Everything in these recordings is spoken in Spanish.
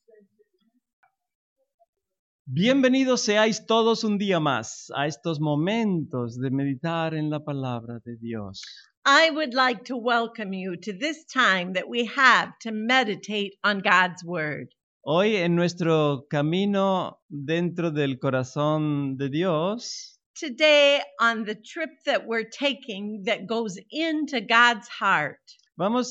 Bienvenidos seáis todos un día más a estos momentos de meditar en la palabra de Dios. I would like to welcome you to this time that we have to meditate on God's Word. Hoy en nuestro camino dentro del corazón de Dios, Today, on the trip that we're taking that goes into God's heart, vamos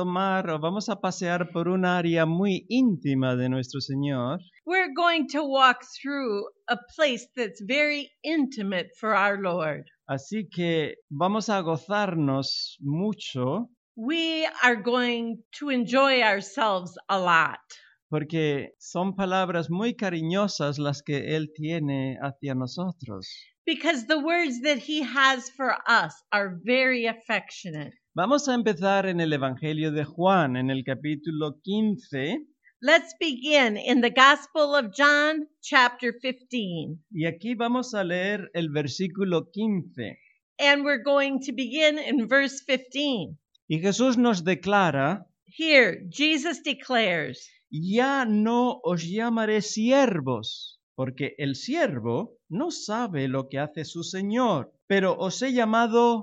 a pasear por un área muy íntima de nuestro Señor. we're going to walk through a place that's very intimate for our Lord. Así que vamos a gozarnos mucho We are going to enjoy ourselves a lot porque son palabras muy cariñosas las que Él tiene hacia nosotros. because the words that He has for us are very affectionate. Vamos a empezar en el Evangelio de Juan, en el capítulo 15, Let's begin in the Gospel of John, chapter 15. y aquí vamos a leer el versículo 15. And we're going to begin in verse 15. Y Jesús nos declara: Here, Jesus declares, ya no os llamaré siervos, porque el siervo no sabe lo que hace su Señor, pero os he llamado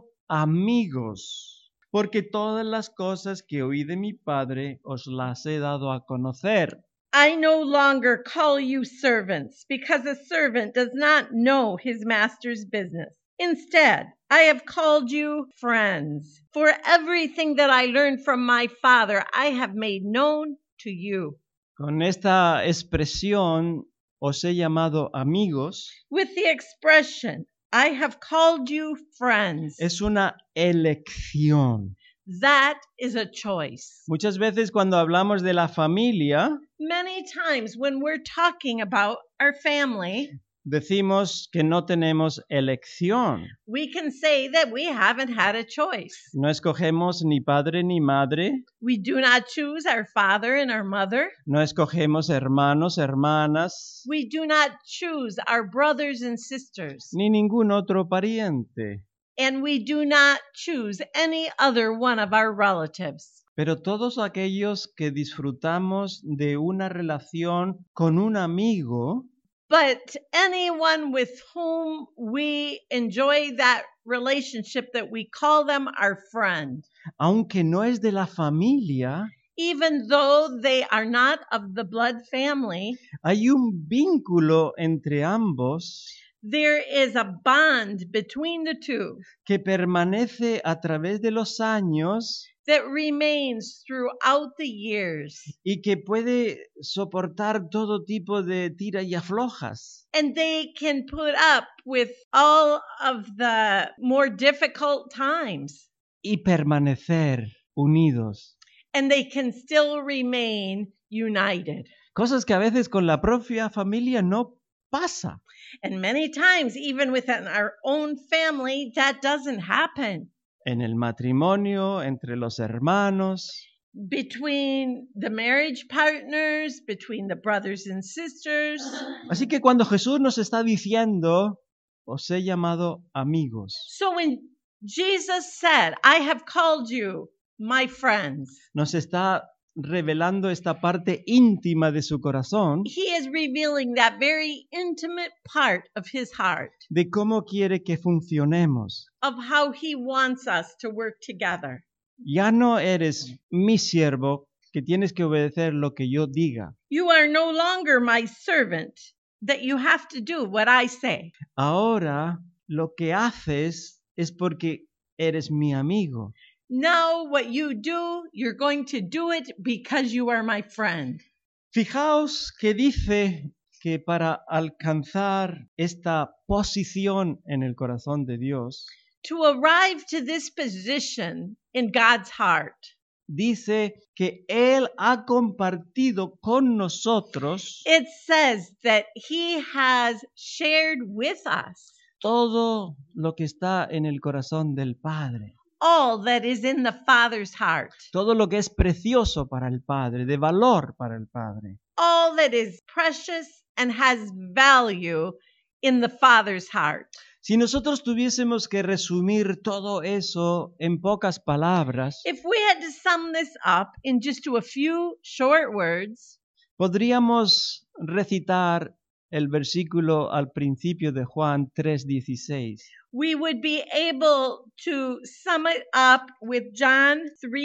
amigos. Porque todas las cosas que oí de mi Padre os las he dado a conocer. I no longer call you servants, because a servant does not know his master's business. Instead, I have called you friends, for everything that I learned from my Father I have made known to you. Con esta expresión os he llamado amigos, With the expression, I have called you friends, es una elección. that is a choice. Muchas veces cuando hablamos de la familia, Many times when we're talking about our family, decimos que no tenemos elección. we can say that we haven't had a choice. No escogemos ni padre ni madre, We do not choose our father and our mother. no escogemos hermanos, hermanas, We do not choose our brothers and sisters. ni ningún otro pariente. And we do not choose any other one of our relatives. Pero todos aquellos que disfrutamos de una relación con un amigo, But anyone with whom we enjoy that relationship that we call them our friend, aunque no es de la familia, even though they are not of the blood family, hay un vínculo entre ambos there is a bond between the two que permanece a través de los años that remains throughout the years. y que puede soportar todo tipo de tira y aflojas. And they can put up with all of the more difficult times. Y permanecer unidos. And they can still remain united. Cosas que a veces con la propia familia no pasa. And many times, even within our own family, that doesn't happen. En el matrimonio, entre los hermanos, Between the marriage partners, between the brothers and sisters. así que cuando Jesús nos está diciendo, os he llamado amigos, So when Jesus said, I have called you my friends, nos está revelando esta parte íntima de su corazón, he is revealing that very intimate part of his heart, de cómo quiere que funcionemos. of how he wants us to work together. Ya no eres mi siervo que tienes que obedecer lo que yo diga. You are no longer my servant, that you have to do what I say. Ahora lo que haces es porque eres mi amigo. Now what you do, you're going to do it because you are my friend. Fijaos que dice que para alcanzar esta posición en el corazón de Dios, To arrive to this position in God's heart, dice que Él ha compartido con nosotros it says that he has shared with us todo lo que está en el corazón del Padre. all that is in the Father's heart, Todo lo que es precioso para el Padre, de valor para el Padre. all that is precious and has value in the Father's heart. Si nosotros tuviésemos que resumir todo eso en pocas palabras, If we had to sum this up in just to a few short words, Podríamos recitar el versículo al principio de Juan 3:16. We would be able to sum it up with John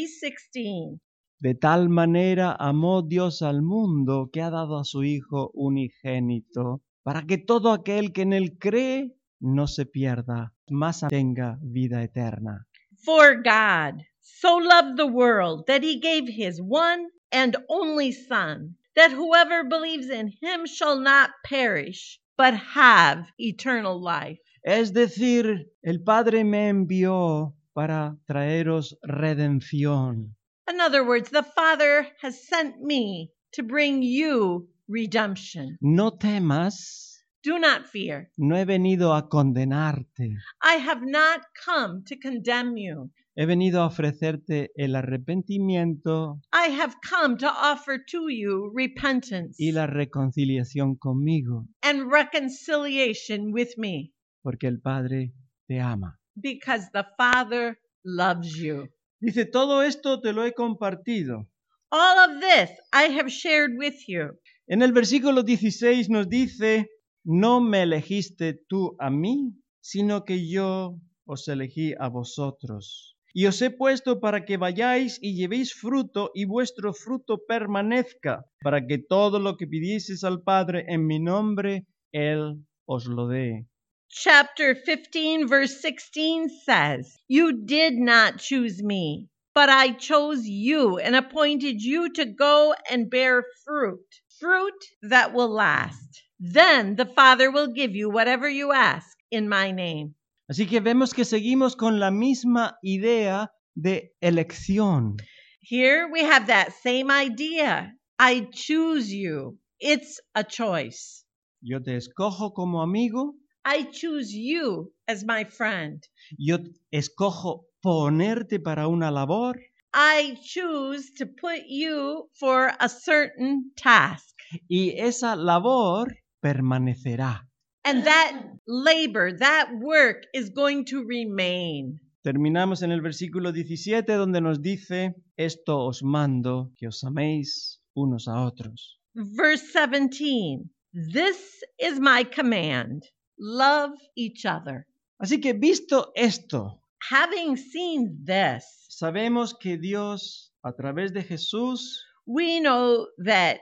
3:16. De tal manera amó Dios al mundo que ha dado a su Hijo unigénito, para que todo aquel que en él cree no se pierda, mas tenga vida eterna. For God so loved the world that he gave his one and only Son, that whoever believes in him shall not perish, but have eternal life. Es decir, el Padre me envió para traeros redención. In other words, the Father has sent me to bring you redemption. No temas, Do not fear. no he venido a condenarte, I have not come to condemn you. he venido a ofrecerte el arrepentimiento I have come to offer to you repentance y la reconciliación conmigo, and reconciliation with me, porque el Padre te ama. because the Father loves you. Dice, todo esto te lo he compartido. All of this I have shared with you. En el versículo 16 nos dice, no me elegiste tú a mí, sino que yo os elegí a vosotros. Y os he puesto para que vayáis y llevéis fruto y vuestro fruto permanezca, para que todo lo que pidieseis al Padre en mi nombre, Él os lo dé. Chapter 15, verse 16 says, You did not choose me, but I chose you and appointed you to go and bear fruit, fruit that will last. Then the Father will give you whatever you ask in my name. Así que vemos que seguimos con la misma idea de elección. Here we have that same idea. I choose you. It's a choice. Yo te escojo como amigo, I choose you as my friend. yo escojo ponerte para una labor I choose to put you for a certain task. y esa labor permanecerá. And that labor, that work is going to remain. Terminamos en el versículo 17 donde nos dice, esto os mando, que os améis unos a otros. Verse 17, This is my command. Love each other. Así que visto esto, Having seen this, sabemos que Dios, a través de Jesús, we know that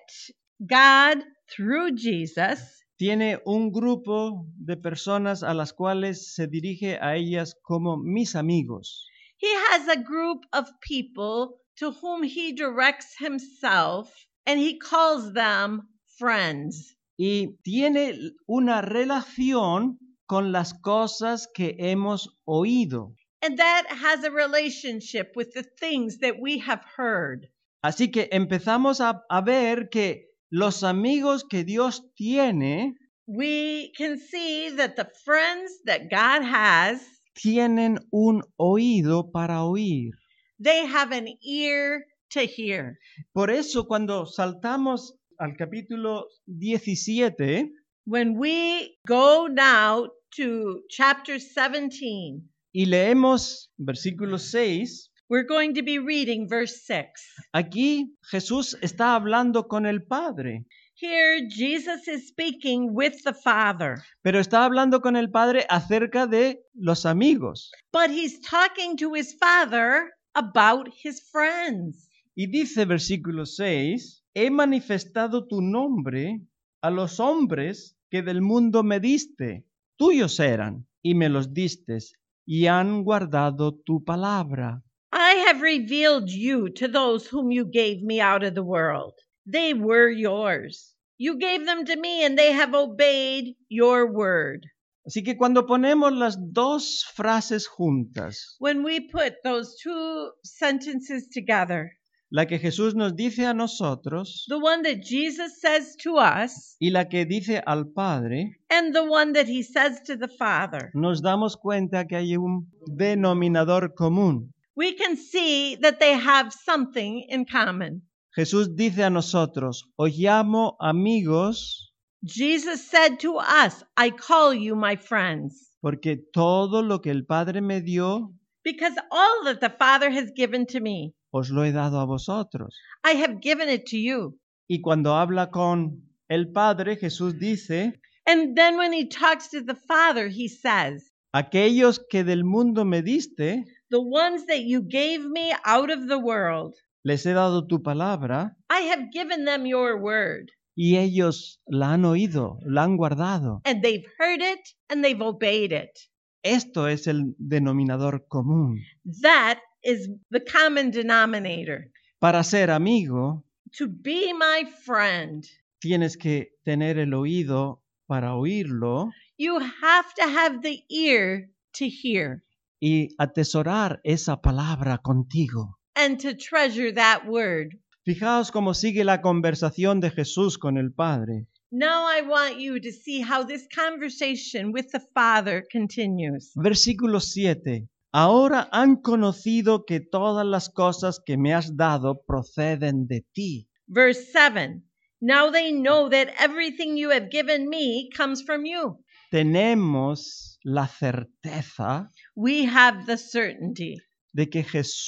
God, through Jesus, tiene un grupo de personas a las cuales se dirige a ellas como mis amigos. He has a group of people to whom he directs himself, and he calls them friends. Y tiene una relación con las cosas que hemos oído. And that has a relationship with the things that we have heard. Así que empezamos a ver que los amigos que Dios tiene We can see that the friends that God has, tienen un oído para oír. they have an ear to hear. Por eso cuando saltamos al capítulo 17 When we go now to chapter 17, y leemos versículo 6, we're going to be reading verse 6. aquí Jesús está hablando con el Padre, Here, Jesus is speaking with the Father, pero está hablando con el Padre acerca de los amigos. but he's talking to his Father about his friends. Y dice versículo 6, he manifestado tu nombre a los hombres que del mundo me diste. Tuyos eran y me los distes y han guardado tu palabra. I have revealed you to those whom you gave me out of the world. They were yours. You gave them to me and they have obeyed your word. Así que cuando ponemos las dos frases juntas, When we put those two sentences together, la que Jesús nos dice a nosotros the one that Jesus says to us y la que dice al Padre, and the one that he says to the Father, nos damos cuenta que hay un denominador común. we can see that they have something in common. Jesús dice a nosotros, os llamo amigos Jesus said to us, I call you my friends, porque todo lo que el Padre me dio, because all that the Father has given to me, os lo he dado a vosotros. I have given it to you. Y cuando habla con el Padre, Jesús dice, And then when he talks to the Father, he says, aquellos que del mundo me diste, the ones that you gave me out of the world, les he dado tu palabra I have given them your word. y ellos la han oído, la han guardado. And they've heard it and they've obeyed it. Esto es el denominador común. That is the common denominator. Para ser amigo, To be my friend, tienes que tener el oído para oírlo you have to have the ear to hear y atesorar esa palabra contigo. and to treasure that word. Fijaos cómo sigue la conversación de Jesús con el Padre. Now I want you to see how this conversation with the Father continues. Versículo 7. Ahora han conocido que todas las cosas que me has dado proceden de ti. Verse 7. Now they know that everything you have given me comes from you. Tenemos la certeza We have the certainty de que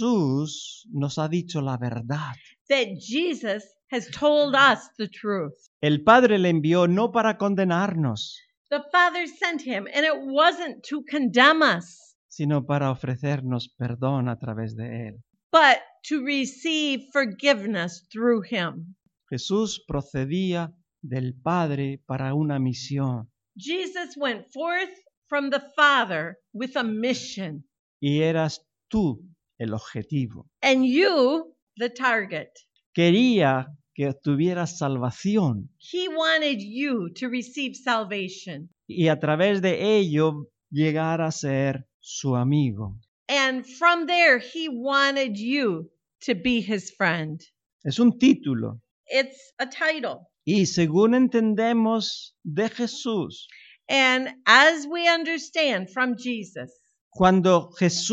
Jesús nos ha dicho la verdad. that Jesus has told us the truth. El Padre le envió no para condenarnos, The Father sent him, and it wasn't to condemn us, sino para ofrecernos perdón a través de él. but to receive forgiveness through him. Jesús procedía del Padre para una misión Jesus went forth from the Father with a mission, y eras tú el objetivo. and you the target. Quería que obtuvieras salvación He wanted you to receive salvation, y a través de ello llegar a ser su amigo. and from there, he wanted you to be his friend. Es un título. It's a title. Y según entendemos de Jesús, And as we understand from Jesus, cuando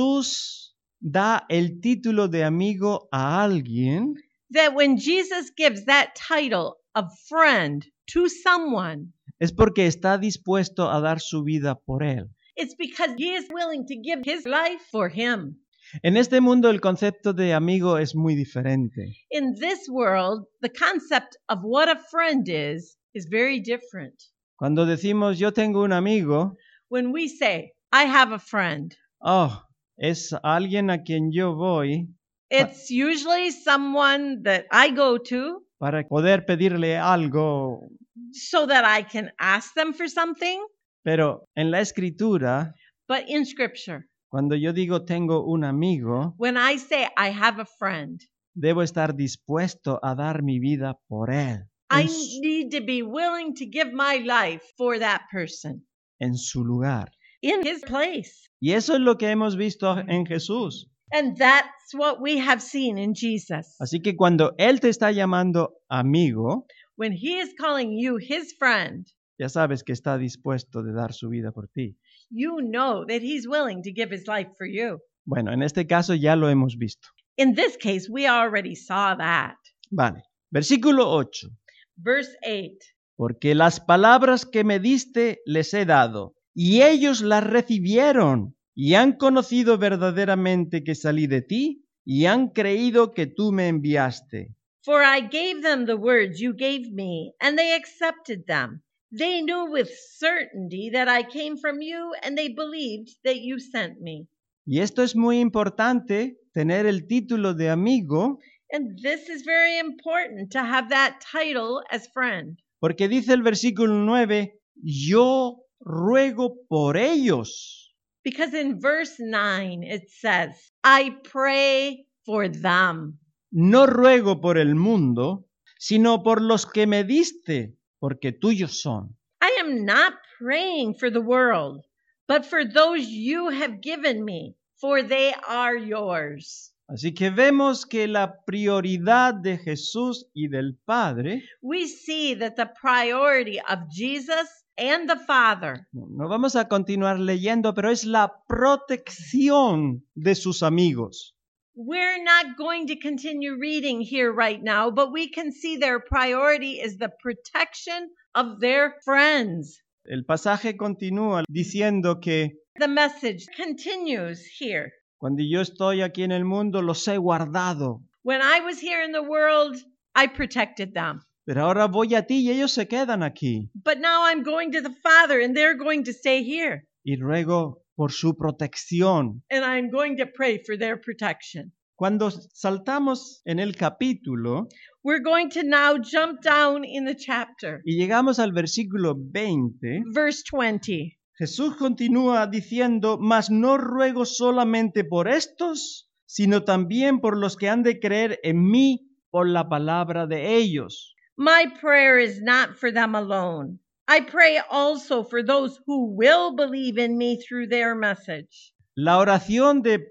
Jesús da el título de amigo a alguien, that when Jesus gives that title of friend to someone, es porque está dispuesto a dar su vida por él. it's because he is willing to give his life for him. En este mundo el concepto de amigo es muy diferente. In this world, the concept of what a friend is very different. Cuando decimos yo tengo un amigo, When we say, I have a friend, oh, es alguien a quien yo voy it's usually someone that I go to para poder pedirle algo. so that I can ask them for something. Pero en la escritura, But in scripture, cuando yo digo tengo un amigo, when I say I have a friend, debo estar dispuesto a dar mi vida por él, I need to be willing to give my life for that person en su lugar. in his place. Y eso es lo que hemos visto en Jesús. And that's what we have seen in Jesus. Así que cuando Él te está llamando amigo, When he is calling you his friend, ya sabes que está dispuesto de dar su vida por ti. you know that he's willing to give his life for you. Bueno, en este caso ya lo hemos visto. In this case, we already saw that. Vale. Versículo 8. Verse 8. Porque las palabras que me diste les he dado, y ellos las recibieron, y han conocido verdaderamente que salí de ti, y han creído que tú me enviaste. For I gave them the words you gave me, and they accepted them. They knew with certainty that I came from you, and they believed that you sent me. Y esto es muy importante, tener el título de amigo, And this is very important to have that title as friend. porque dice el versículo 9, yo ruego por ellos. Because in verse 9 it says, I pray for them. No ruego por el mundo, sino por los que me diste, porque tuyos son. I am not praying for the world, but for those you have given me, for they are yours. Así que vemos que la prioridad de Jesús y del Padre, We see that the priority of Jesus and the Father, no vamos a continuar leyendo, pero es la protección de sus amigos. we're not going to continue reading here right now, but we can see their priority is the protection of their friends. El pasaje continúa diciendo que The message continues here. cuando yo estoy aquí en el mundo los he guardado. When I was here in the world, I protected them. pero ahora voy a ti y ellos se quedan aquí. But now I'm going to the Father, and they're going to stay here. Y ruego por su protección. And I'm going to pray for their protection. Cuando saltamos en el capítulo We're going to now jump down in the chapter. y llegamos al versículo 20, Verse 20. Jesús continúa diciendo, mas no ruego solamente por estos, sino también por los que han de creer en mí por la palabra de ellos. My prayer is not for them alone. I pray also for those who will believe in me through their message. La oración de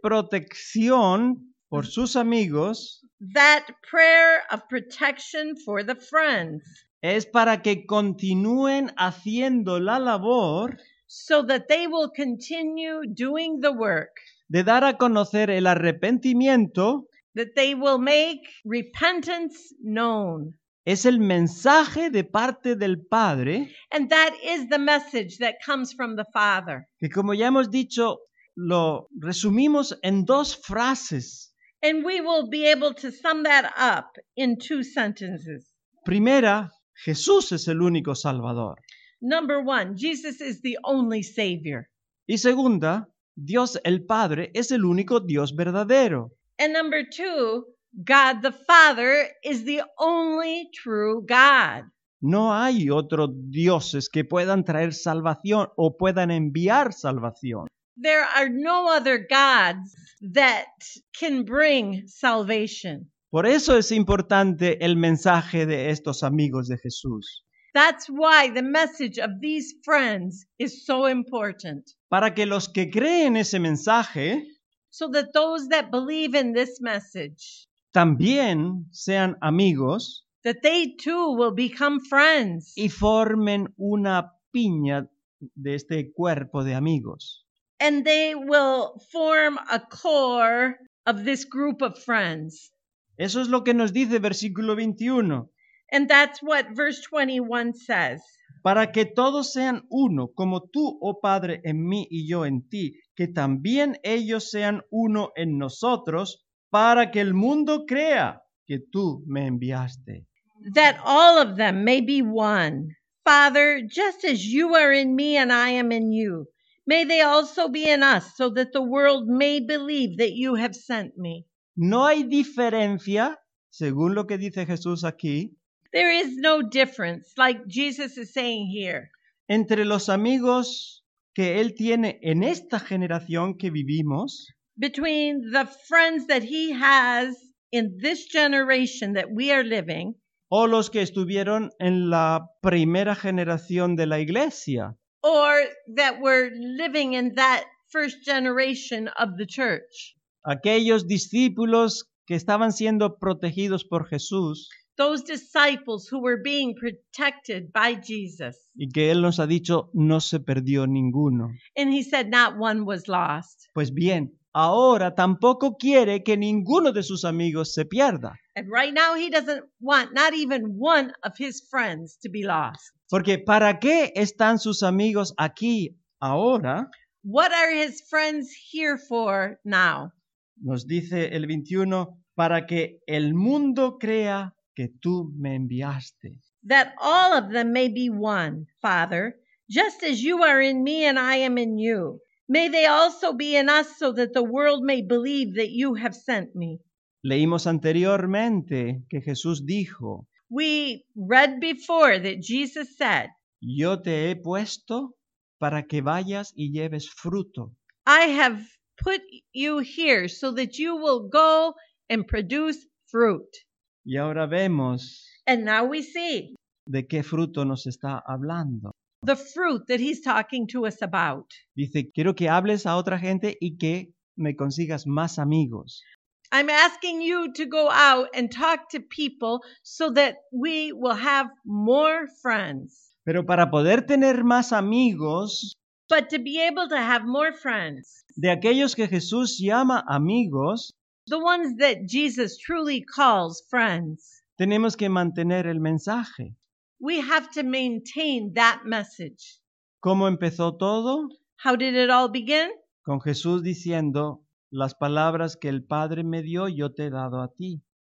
protección por sus amigos That prayer of protection for the friends, es para que continúen haciendo la labor so that they will continue doing the work, de dar a conocer el arrepentimiento. that they will make repentance known. Es el mensaje de parte del Padre, And that is the message that comes from the Father. que como ya hemos dicho, lo resumimos en dos frases. And we will be able to sum that up in 2 sentences. Primera, Jesús es el único Salvador. Number 1, Jesus is the only Savior. Y segunda, Dios el Padre es el único Dios verdadero. And number 2, God the Father is the only true God. No hay otros dioses que puedan traer salvación o puedan enviar salvación. There are no other gods that can bring salvation. Por eso es importante el mensaje de estos amigos de Jesús. That's why the message of these friends is so important. Para que los que creen ese mensaje So that those that believe in this message, también sean amigos that they too will become friends. y formen una piña de este cuerpo de amigos. And they will form a core of this group of friends. Eso es lo que nos dice versículo 21. And that's what verse 21 says. Para que todos sean uno, como tú, oh Padre, en mí y yo en ti, que también ellos sean uno en nosotros, para que el mundo crea que tú me enviaste. That all of them may be one. Father, just as you are in me and I am in you, may they also be in us, so that the world may believe that you have sent me. No hay diferencia, según lo que dice Jesús aquí, There is no difference, like Jesus is saying here, entre los amigos que Él tiene en esta generación que vivimos between the friends that he has in this generation that we are living, o los que estuvieron en la primera generación de la iglesia. or that were living in that first generation of the church. Aquellos discípulos que estaban siendo protegidos por Jesús Those disciples who were being protected by Jesus. y que Él nos ha dicho no se perdió ninguno. And he said not one was lost. Pues bien, ahora tampoco quiere que ninguno de sus amigos se pierda. And right now he doesn't want not even one of his friends to be lost. Porque ¿para qué están sus amigos aquí ahora? What are his friends here for now? Nos dice el 21, para que el mundo crea que tú me enviaste. That all of them may be one, Father, just as you are in me and I am in you. May they also be in us, so that the world may believe that you have sent me. Leímos anteriormente que Jesús dijo, We read before that Jesus said, yo te he puesto para que vayas y lleves fruto. I have put you here so that you will go and produce fruit. Y ahora vemos And now we see de qué fruto nos está hablando. the fruit that he's talking to us about. Dice, quiero que hables a otra gente y que me consigas más amigos. I'm asking you to go out and talk to people so that we will have more friends. Pero para poder tener más amigos, But to be able to have more friends, de aquellos que Jesús llama amigos, the ones that Jesus truly calls friends, tenemos que mantener el mensaje. we have to maintain that message. ¿Cómo empezó todo? How did it all begin? Con Jesús diciendo, las palabras que el Padre me dio, yo te he dado a ti.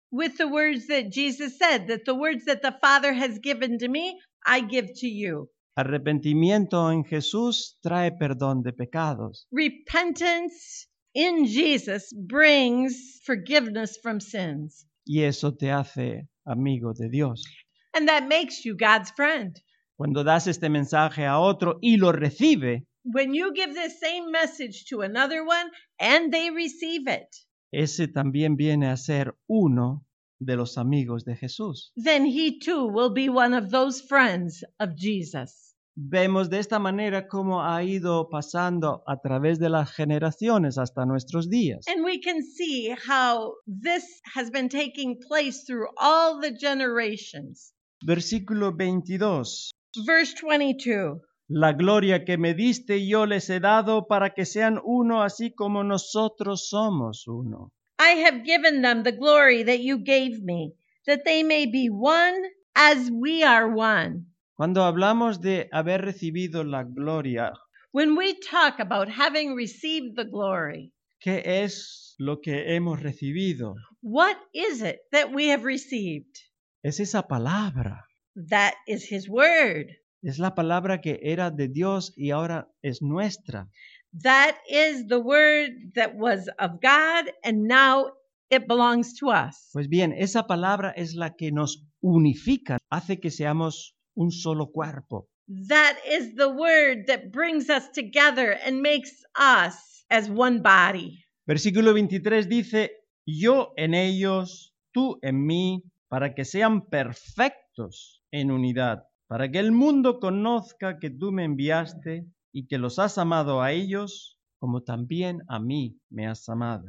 with the words that Jesus said, that the words that the Father has given to me, I give to you. Arrepentimiento en Jesús trae perdón de pecados. Repentance in Jesus brings forgiveness from sins. Y eso te hace amigo de Dios. And that makes you God's friend. Cuando das este mensaje a otro y lo recibe, When you give this same message to another one and they receive it, ese también viene a ser uno de los amigos de Jesús. then he too will be one of those friends of Jesus. Vemos de esta manera cómo ha ido pasando a través de las generaciones hasta nuestros días. And we can see how this has been taking place through all the generations. Versículo 22. Verse 22. La gloria que me diste yo les he dado para que sean uno así como nosotros somos uno. I have given them the glory that you gave me, that they may be one as we are one. Cuando hablamos de haber recibido la gloria, When we talk about having received the glory, ¿qué es lo que hemos recibido? what is it that we have received? Es esa palabra. That is his word. Es la palabra que era de Dios y ahora es nuestra. That is the word that was of God and now it belongs to us. Pues bien, esa palabra es la que nos unifica, hace que seamos un solo cuerpo. That is the word that brings us together and makes us as one body. Versículo 23 dice, yo en ellos, tú en mí, para que sean perfectos en unidad, para que el mundo conozca que tú me enviaste y que los has amado a ellos, como también a mí me has amado.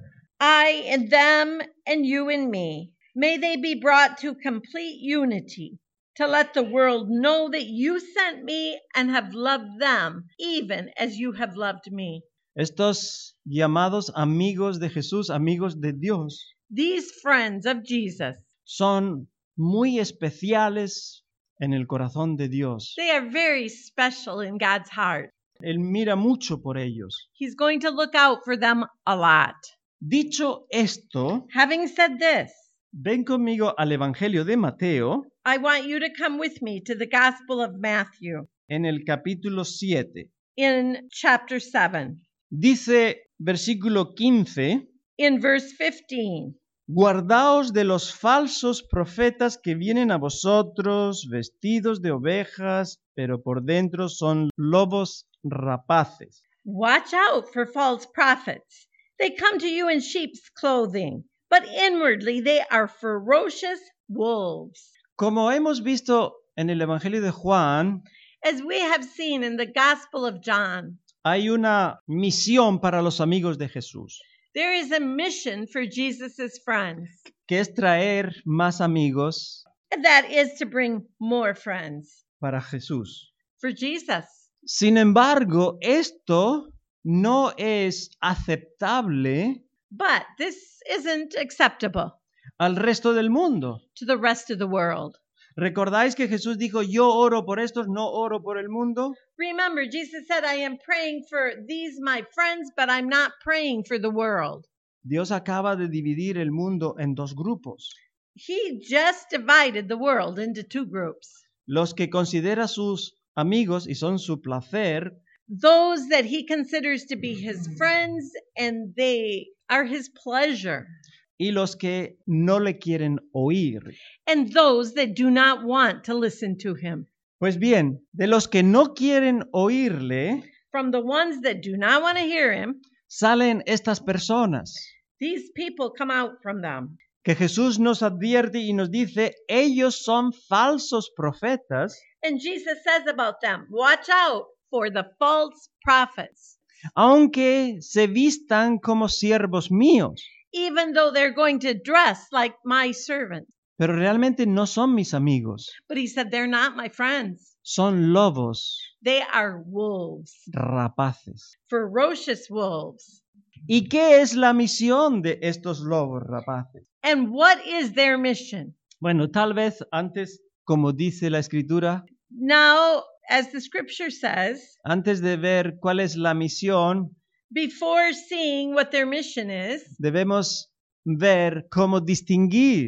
I in them and you in me. May they be brought to complete unity, to let the world know that you sent me and have loved them, even as you have loved me. Estos llamados amigos de Jesús, amigos de Dios, These friends of Jesus, son muy especiales en el corazón de Dios. they are very special in God's heart. Él mira mucho por ellos. He's going to look out for them a lot. Dicho esto, Having said this, ven conmigo al Evangelio de Mateo I want you to come with me to the Gospel of Matthew en el capítulo 7. in chapter 7. Dice versículo 15, In verse 15, guardaos de los falsos profetas que vienen a vosotros vestidos de ovejas, pero por dentro son lobos rapaces. watch out for false prophets. They come to you in sheep's clothing, but inwardly they are ferocious wolves. Como hemos visto en el Evangelio de Juan, As we have seen in the Gospel of John, hay una misión para los amigos de Jesús, there is a mission for Jesus' friends, que es traer más amigos and that is to bring more friends para Jesús. for Jesus. Sin embargo, esto no es aceptable But this isn't acceptable al resto del mundo. to the rest of the world. ¿Recordáis que Jesús dijo, yo oro por estos, no oro por el mundo? Remember, Jesus said, I am praying for these, my friends, but I'm not praying for the world. Dios acaba de dividir el mundo en dos grupos. He just divided the world into two groups. Los que considera sus amigos y son su placer, Those that he considers to be his friends and they are his pleasure. y los que no le quieren oír. And those that do not want to listen to him. Pues bien, de los que no quieren oírle, From the ones that do not want to hear him, salen estas personas these people come out from them. que Jesús nos advierte y nos dice, ellos son falsos profetas, And Jesus says about them, watch out for the false prophets. aunque se vistan como siervos míos, Even though they're going to dress like my servants. pero realmente no son mis amigos, But he said, they're not my friends. son lobos They are wolves, rapaces. ferocious wolves. ¿Y qué es la misión de estos lobos rapaces? And what is their mission? Bueno, tal vez antes, como dice la Escritura, Now, as the scripture says, antes de ver cuál es la misión, before seeing what their mission is, debemos ver cómo distinguir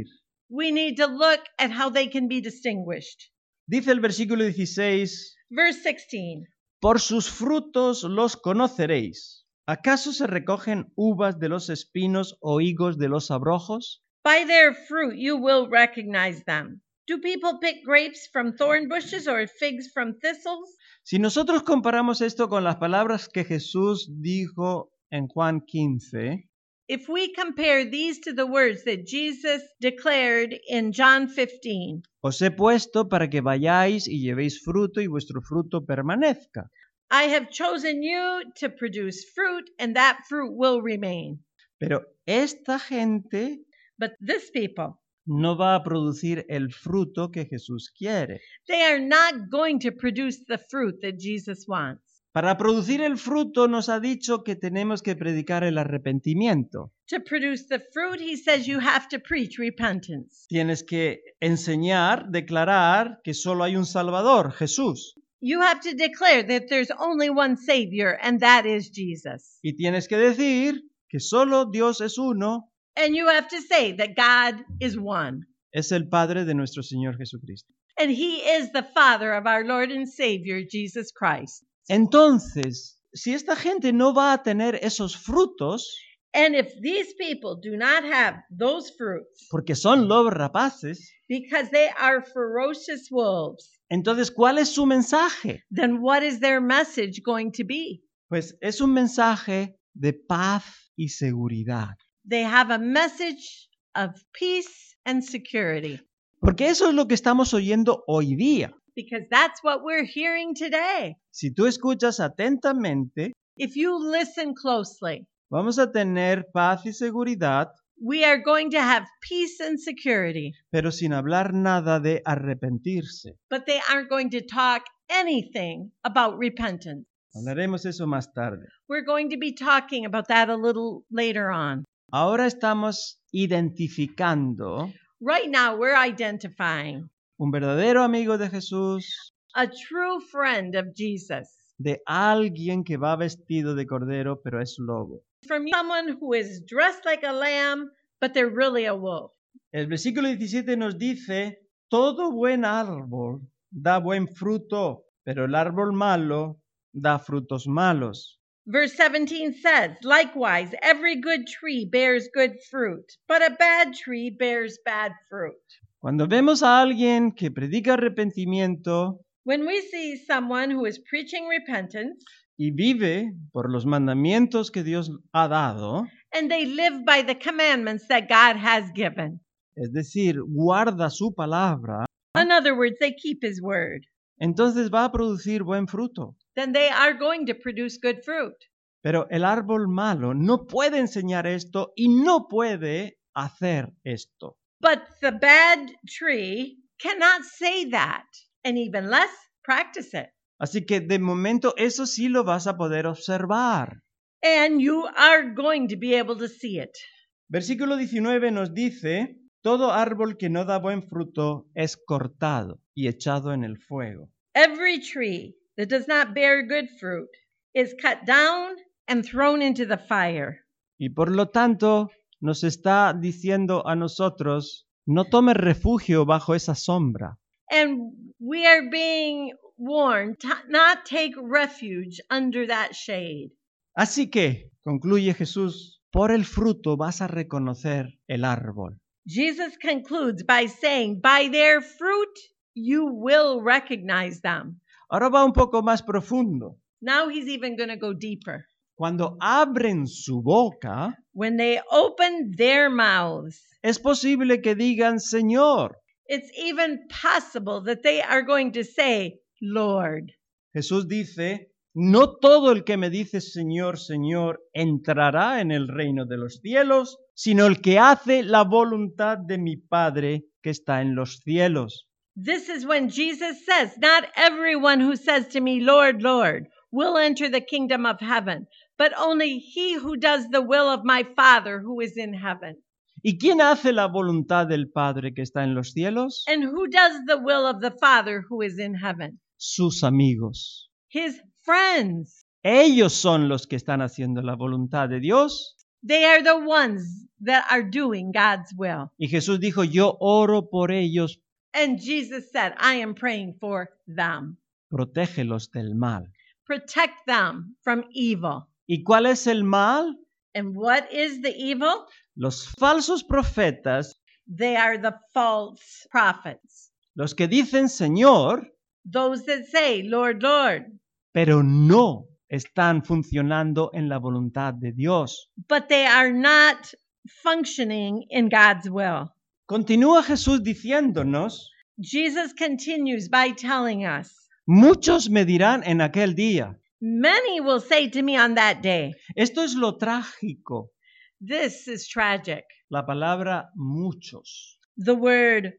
we need to look at how they can be distinguished. Dice el versículo 16, Verse 16. por sus frutos los conoceréis. ¿Acaso se recogen uvas de los espinos o higos de los abrojos? By their fruit you will recognize them. Do people pick grapes from thorn bushes or figs from thistles? Si nosotros comparamos esto con las palabras que Jesús dijo en Juan 15, If we compare these to the words that Jesus declared in John 15, os he puesto para que vayáis y llevéis fruto y vuestro fruto permanezca. I have chosen you to produce fruit, and that fruit will remain. Pero esta gente But this people, no va a producir el fruto que Jesús quiere. they are not going to produce the fruit that Jesus wants. Para producir el fruto nos ha dicho que tenemos que predicar el arrepentimiento. To produce the fruit, he says you have to preach repentance. Tienes que enseñar, declarar que solo hay un Salvador, Jesús. You have to declare that there's only one Savior, and that is Jesus. Y tienes que decir que solo Dios es uno, And you have to say that God is one. es el Padre de nuestro Señor Jesucristo. And he is the Father of our Lord and Savior, Jesus Christ. Entonces, si esta gente no va a tener esos frutos, And if these people do not have those fruits, porque son lobos rapaces, because they are ferocious wolves, entonces, ¿cuál es su mensaje? then what is their message going to be? Pues es un mensaje de paz y seguridad. They have a message of peace and security, Porque eso es lo que estamos oyendo hoy día. because that's what we're hearing today. Si tú escuchas atentamente, If you listen closely, vamos a tener paz y seguridad, we are going to have peace and security, pero sin hablar nada de arrepentirse. but they aren't going to talk anything about repentance. Hablaremos eso más tarde. We're going to be talking about that a little later on. Ahora estamos identificando Right now, we're identifying un verdadero amigo de Jesús, a true friend of Jesus de alguien que va vestido de cordero, pero es lobo. from someone who is dressed like a lamb, but they're really a wolf. El versículo 17 nos dice, todo buen árbol da buen fruto, pero el árbol malo da frutos malos. Verse 17 says, likewise, every good tree bears good fruit, but a bad tree bears bad fruit. Cuando vemos a alguien que predica arrepentimiento When we see someone who is preaching repentance y vive por los mandamientos que Dios ha dado, and they live by the commandments that God has given, es decir, guarda su palabra, in other words, they keep his word, entonces va a producir buen fruto. then they are going to produce good fruit. Pero el árbol malo no puede enseñar esto y no puede hacer esto. But the bad tree cannot say that, and even less practice it. Así que de momento eso sí lo vas a poder observar. And you are going to be able to see it. Versículo 19 nos dice, todo árbol que no da buen fruto es cortado y echado en el fuego. Every tree that does not bear good fruit is cut down and thrown into the fire. Y por lo tanto nos está diciendo a nosotros, no tomes refugio bajo esa sombra. And we are being warned to not take refuge under that shade. Así que, concluye Jesús, por el fruto vas a reconocer el árbol. Jesus concludes by saying, by their fruit you will recognize them. Ahora va un poco más profundo. Now he's even going to go deeper. Cuando abren su boca, When they open their mouths, es posible que digan, Señor. it's even possible that they are going to say, Lord. Jesús dice, no todo el que me dice Señor, Señor, entrará en el reino de los cielos, sino el que hace la voluntad de mi Padre que está en los cielos. This is when Jesus says, not everyone who says to me, Lord, Lord, will enter the kingdom of heaven, but only he who does the will of my Father who is in heaven. ¿Y quién hace la voluntad del Padre que está en los cielos? And who does the will of the Father who is in heaven? Sus amigos. His friends. Ellos son los que están haciendo la voluntad de Dios They are the ones that are doing God's will. Y Jesús dijo, yo oro por ellos, And Jesus said, I am praying for them. protégelos del mal. Protect them from evil. ¿Y cuál es el mal? And what is the evil? Los falsos profetas, They are the false prophets. los que dicen Señor, Those that say, Lord, Lord, pero no están funcionando en la voluntad de Dios. but they are not functioning in God's will. Continúa Jesús diciéndonos, Jesus continues by telling us, muchos me dirán en aquel día. many will say to me on that day, Esto es lo trágico, this is tragic. la palabra muchos. The word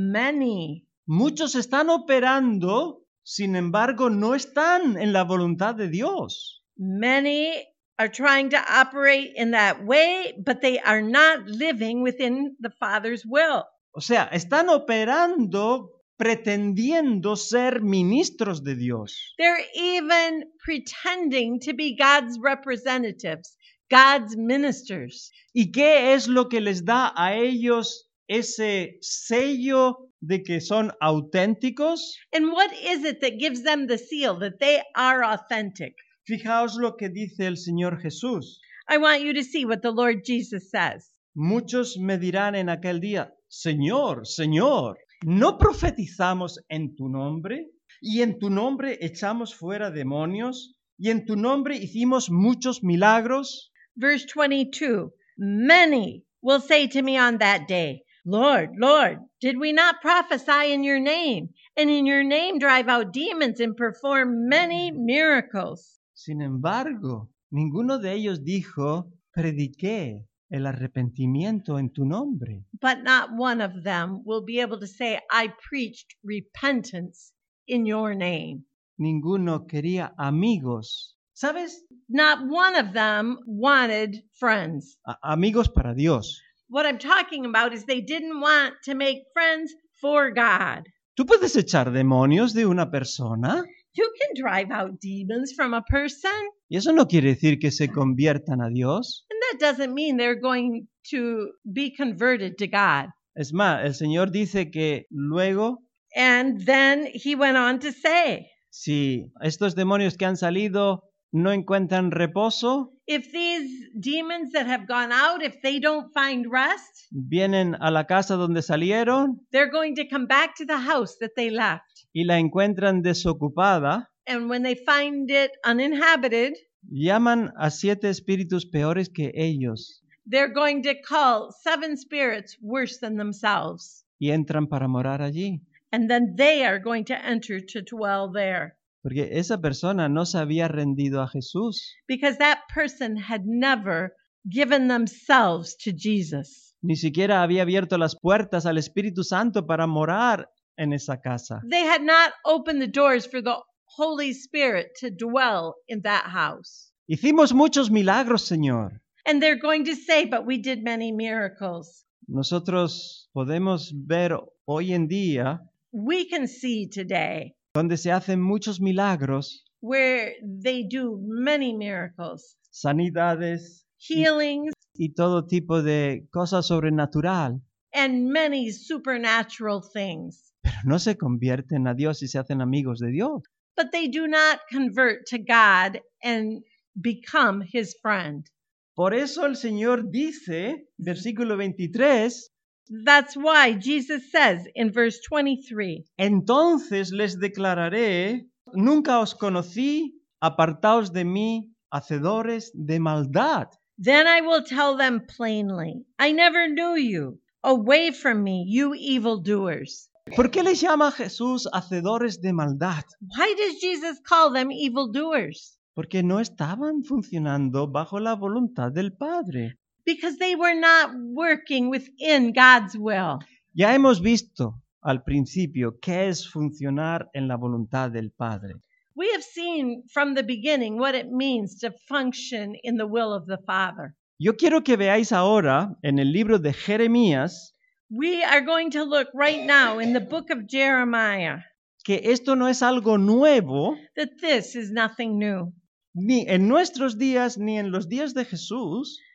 many. Muchos están operando, sin embargo, no están en la voluntad de Dios. Many are trying to operate in that way, but they are not living within the Father's will. O sea, están operando pretendiendo ser ministros de Dios. They're even pretending to be God's representatives, God's ministers. ¿Y qué es lo que les da a ellos ese sello de que son auténticos? And what is it that gives them the seal that they are authentic? Fijaos lo que dice el Señor Jesús. I want you to see what the Lord Jesus says. Muchos me dirán en aquel día, Señor, Señor, ¿no profetizamos en tu nombre? ¿Y en tu nombre echamos fuera demonios? ¿Y en tu nombre hicimos muchos milagros? Verse 22, many will say to me on that day, Lord, Lord, did we not prophesy in your name, and in your name drive out demons and perform many miracles? Sin embargo, ninguno de ellos dijo, prediqué el arrepentimiento en tu nombre. But not one of them will be able to say, I preached repentance in your name. Ninguno quería amigos. ¿Sabes? Not one of them wanted friends. Amigos para Dios. What I'm talking about is they didn't want to make friends for God. ¿Tú puedes echar demonios de una persona? You can drive out demons from a person, Y eso no quiere decir que se conviertan a Dios. and that doesn't mean they're going to be converted to God. Es más, el Señor dice que luego, And then he went on to say, si estos demonios que han salido no encuentran reposo, if these demons that have gone out, if they don't find rest, vienen a la casa donde salieron they're going to come back to the house that they left. y la encuentran desocupada, And when they find it uninhabited, llaman a 7 espíritus peores que ellos they're going to call 7 spirits worse than themselves. y entran para morar allí. And then they are going to enter to dwell there. Porque esa persona no se había rendido a Jesús, Because that person had never given themselves to Jesus. ni siquiera había abierto las puertas al Espíritu Santo para morar en esa casa. They had not opened the doors for the Holy Spirit to dwell in that house. Hicimos muchos milagros, Señor. And they're going to say, but we did many miracles. Nosotros podemos ver hoy en día We can see today donde se hacen muchos milagros, where they do many miracles, sanidades healings, y todo tipo de cosas sobrenatural, and many supernatural things. pero no se convierten a Dios y se hacen amigos de Dios. But they do not convert to God and become his friend. Por eso el Señor dice, versículo 23, That's why Jesus says in verse 23, entonces les declararé, nunca os conocí, apartaos de mí, hacedores de maldad. then I will tell them plainly, I never knew you. Away from me, you evildoers. ¿Por qué les llama Jesús hacedores de maldad? Why does Jesus call them evildoers? Porque no estaban funcionando bajo la voluntad del Padre. Because they were not working within God's will. Ya hemos visto al principio qué es funcionar en la voluntad del Padre. We have seen from the beginning what it means to function in the will of the Father. Yo quiero que veáis ahora en el libro de Jeremías We are going to look right now in the book of Jeremiah que esto no es algo nuevo, that this is nothing new. ni en nuestros días ni en los días de Jesús,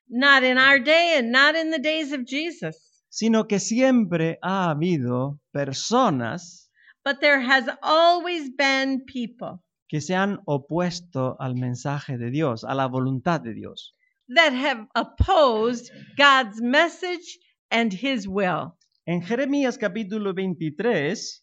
not in our day and not in the days of Jesus. sino que siempre ha habido personas But there has always been people que se han opuesto al mensaje de Dios, a la voluntad de Dios. that have opposed God's message and his will. En Jeremías capítulo 23,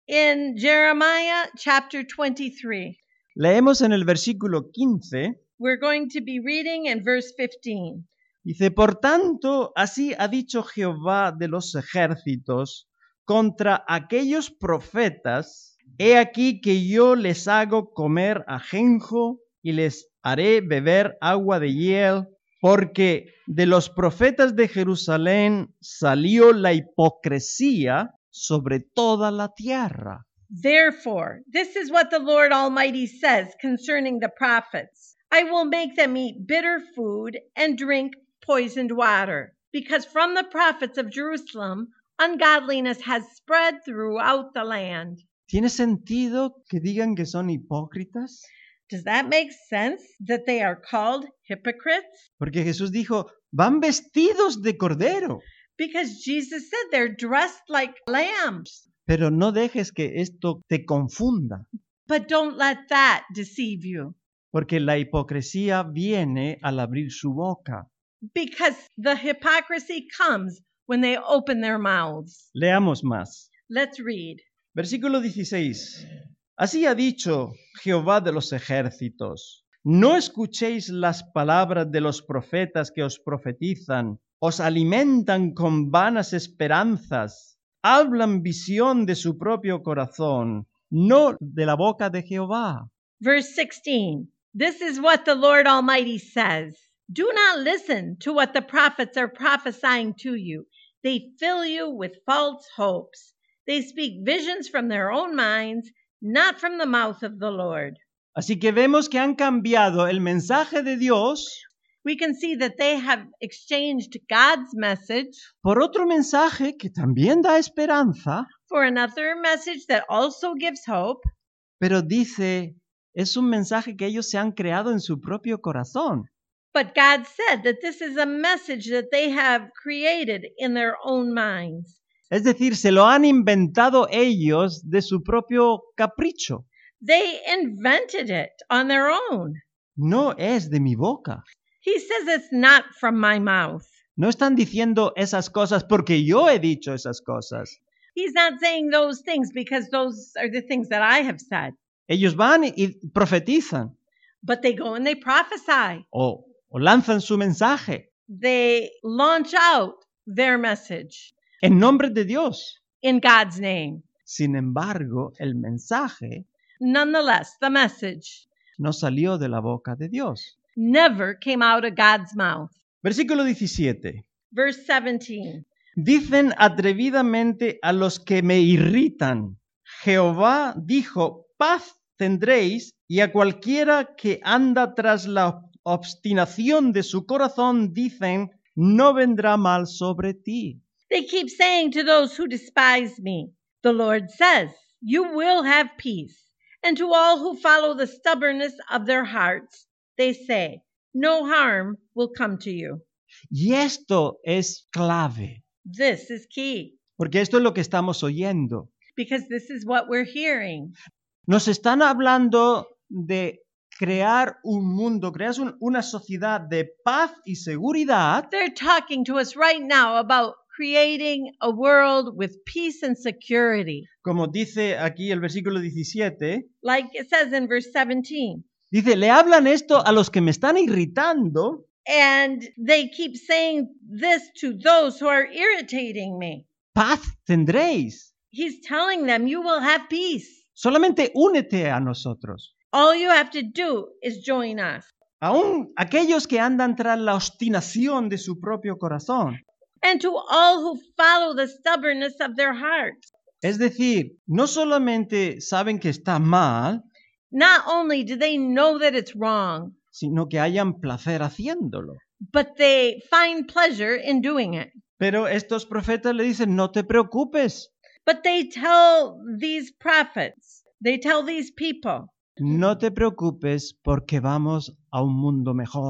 In Jeremiah chapter 23, leemos en el versículo 15, we're going to be reading in verse 15. dice, por tanto, así ha dicho Jehová de los ejércitos contra aquellos profetas, he aquí que yo les hago comer ajenjo y les haré beber agua de hiel, porque de los profetas de Jerusalén salió la hipocresía sobre toda la tierra. Therefore, this is what the Lord Almighty says concerning the prophets. I will make them eat bitter food and drink poisoned water, because from the prophets of Jerusalem, ungodliness has spread throughout the land. ¿Tiene sentido que digan que son hipócritas? Does that make sense that they are called hypocrites? Porque Jesús dijo, van vestidos de cordero. Because Jesus said they're dressed like lambs. Pero no dejes que esto te confunda, But don't let that deceive you, porque la hipocresía viene al abrir su boca. because the hypocrisy comes when they open their mouths. Leamos más. Let's read. Versículo 16. Así ha dicho Jehová de los ejércitos, no escuchéis las palabras de los profetas que os profetizan, os alimentan con vanas esperanzas, hablan visión de su propio corazón, no de la boca de Jehová. Verse 16. This is what the Lord Almighty says. Do not listen to what the prophets are prophesying to you. They fill you with false hopes. They speak visions from their own minds, not from the mouth of the Lord. Así que vemos que han cambiado el mensaje de Dios We can see that they have exchanged God's message por otro mensaje que también da esperanza, for another message that also gives hope, pero dice, es un mensaje que ellos se han creado en su propio corazón. but God said that this is a message that they have created in their own minds. Es decir, se lo han inventado ellos de su propio capricho. They invented it on their own. No es de mi boca. He says it's not from my mouth. No están diciendo esas cosas porque yo he dicho esas cosas. He's not saying those things because those are the things that I have said. Ellos van y profetizan But they go and they prophesy. o lanzan su mensaje They launch out their message en nombre de Dios. in God's name. Sin embargo, el mensaje Nonetheless, the message no salió de la boca de Dios. never came out of God's mouth. Versículo 17. Verse 17. Dicen atrevidamente a los que me irritan. Jehová dijo, paz tendréis, y a cualquiera que anda tras la obstinación de su corazón dicen, no vendrá mal sobre ti. They keep saying to those who despise me, the Lord says, you will have peace. And to all who follow the stubbornness of their hearts, they say, no harm will come to you. Y esto es clave, This is key porque esto es lo que estamos oyendo. because this is what we're hearing. Nos están hablando de crear un mundo, crear una sociedad de paz y seguridad, They're talking to us right now about creating a world with peace and security. como dice aquí el versículo 17. Like it says in verse 17. Dice, le hablan esto a los que me están irritando, And they keep saying this to those who are irritating me. paz tendréis. He's telling them, you will have peace. Solamente únete a nosotros. All you have to do is join us. Aún aquellos que andan tras la obstinación de su propio corazón. And to all who follow the stubbornness of their hearts. Es decir, no solamente saben que está mal, Not only do they know that it's wrong, sino que hayan placer haciéndolo. but they find pleasure in doing it. Pero estos profetas le dicen, no te preocupes, But they tell these prophets, they tell these people, no te preocupes porque vamos a un mundo mejor.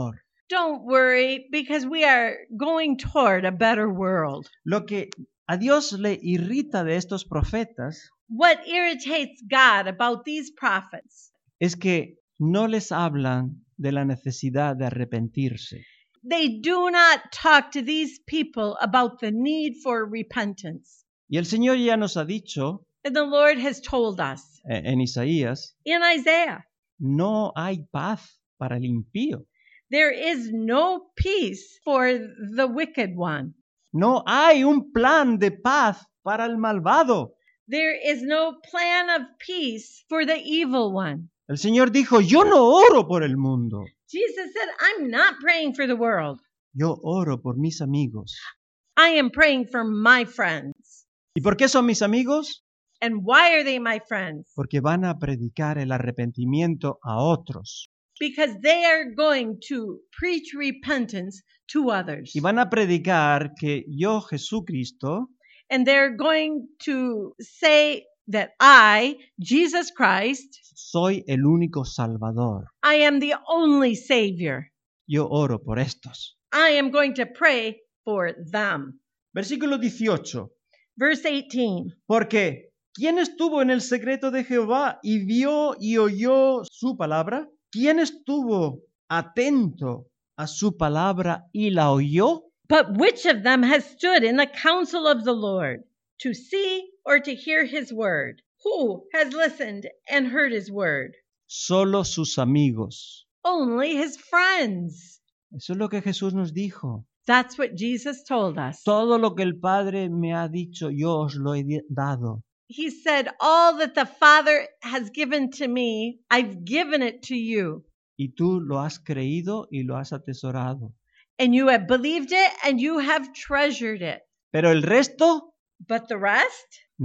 Don't worry, because we are going toward a better world. Lo que a Dios le irrita de estos profetas What irritates God about these prophets? es que no les hablan de la necesidad de arrepentirse. They do not talk to these people about the need for repentance. Y el Señor ya nos ha dicho And the Lord has told us en Isaías, in Isaiah, no hay paz para el impío. there is no peace for the wicked one. No hay un plan de paz para el malvado. There is no plan of peace for the evil one. El Señor dijo, yo no oro por el mundo, Jesus said, I'm not praying for the world. yo oro por mis amigos. I am praying for my friends. ¿Y por qué son mis amigos? And why are they my friends? Porque van a predicar el arrepentimiento a otros. Because they are going to preach repentance to others. Y van a predicar que yo, Jesucristo, And they're going to say that I, Jesus Christ, soy el único Salvador. I am the only Savior. Yo oro por estos. I am going to pray for them. Versículo 18. Verse 18. Porque, ¿quién estuvo en el secreto de Jehová y vio y oyó su palabra? ¿Quién estuvo atento a su palabra y la oyó? But which of them has stood in the counsel of the Lord to see or to hear his word? Who has listened and heard his word? Solo sus amigos. Only his friends. Eso es lo que Jesús nos dijo. That's what Jesus told us. Todo lo que el Padre me ha dicho, yo os lo he dado. He said, all that the Father has given to me, I've given it to you. Y tú lo has creído y lo has atesorado. And you have believed it and you have treasured it. Pero el resto, But the rest?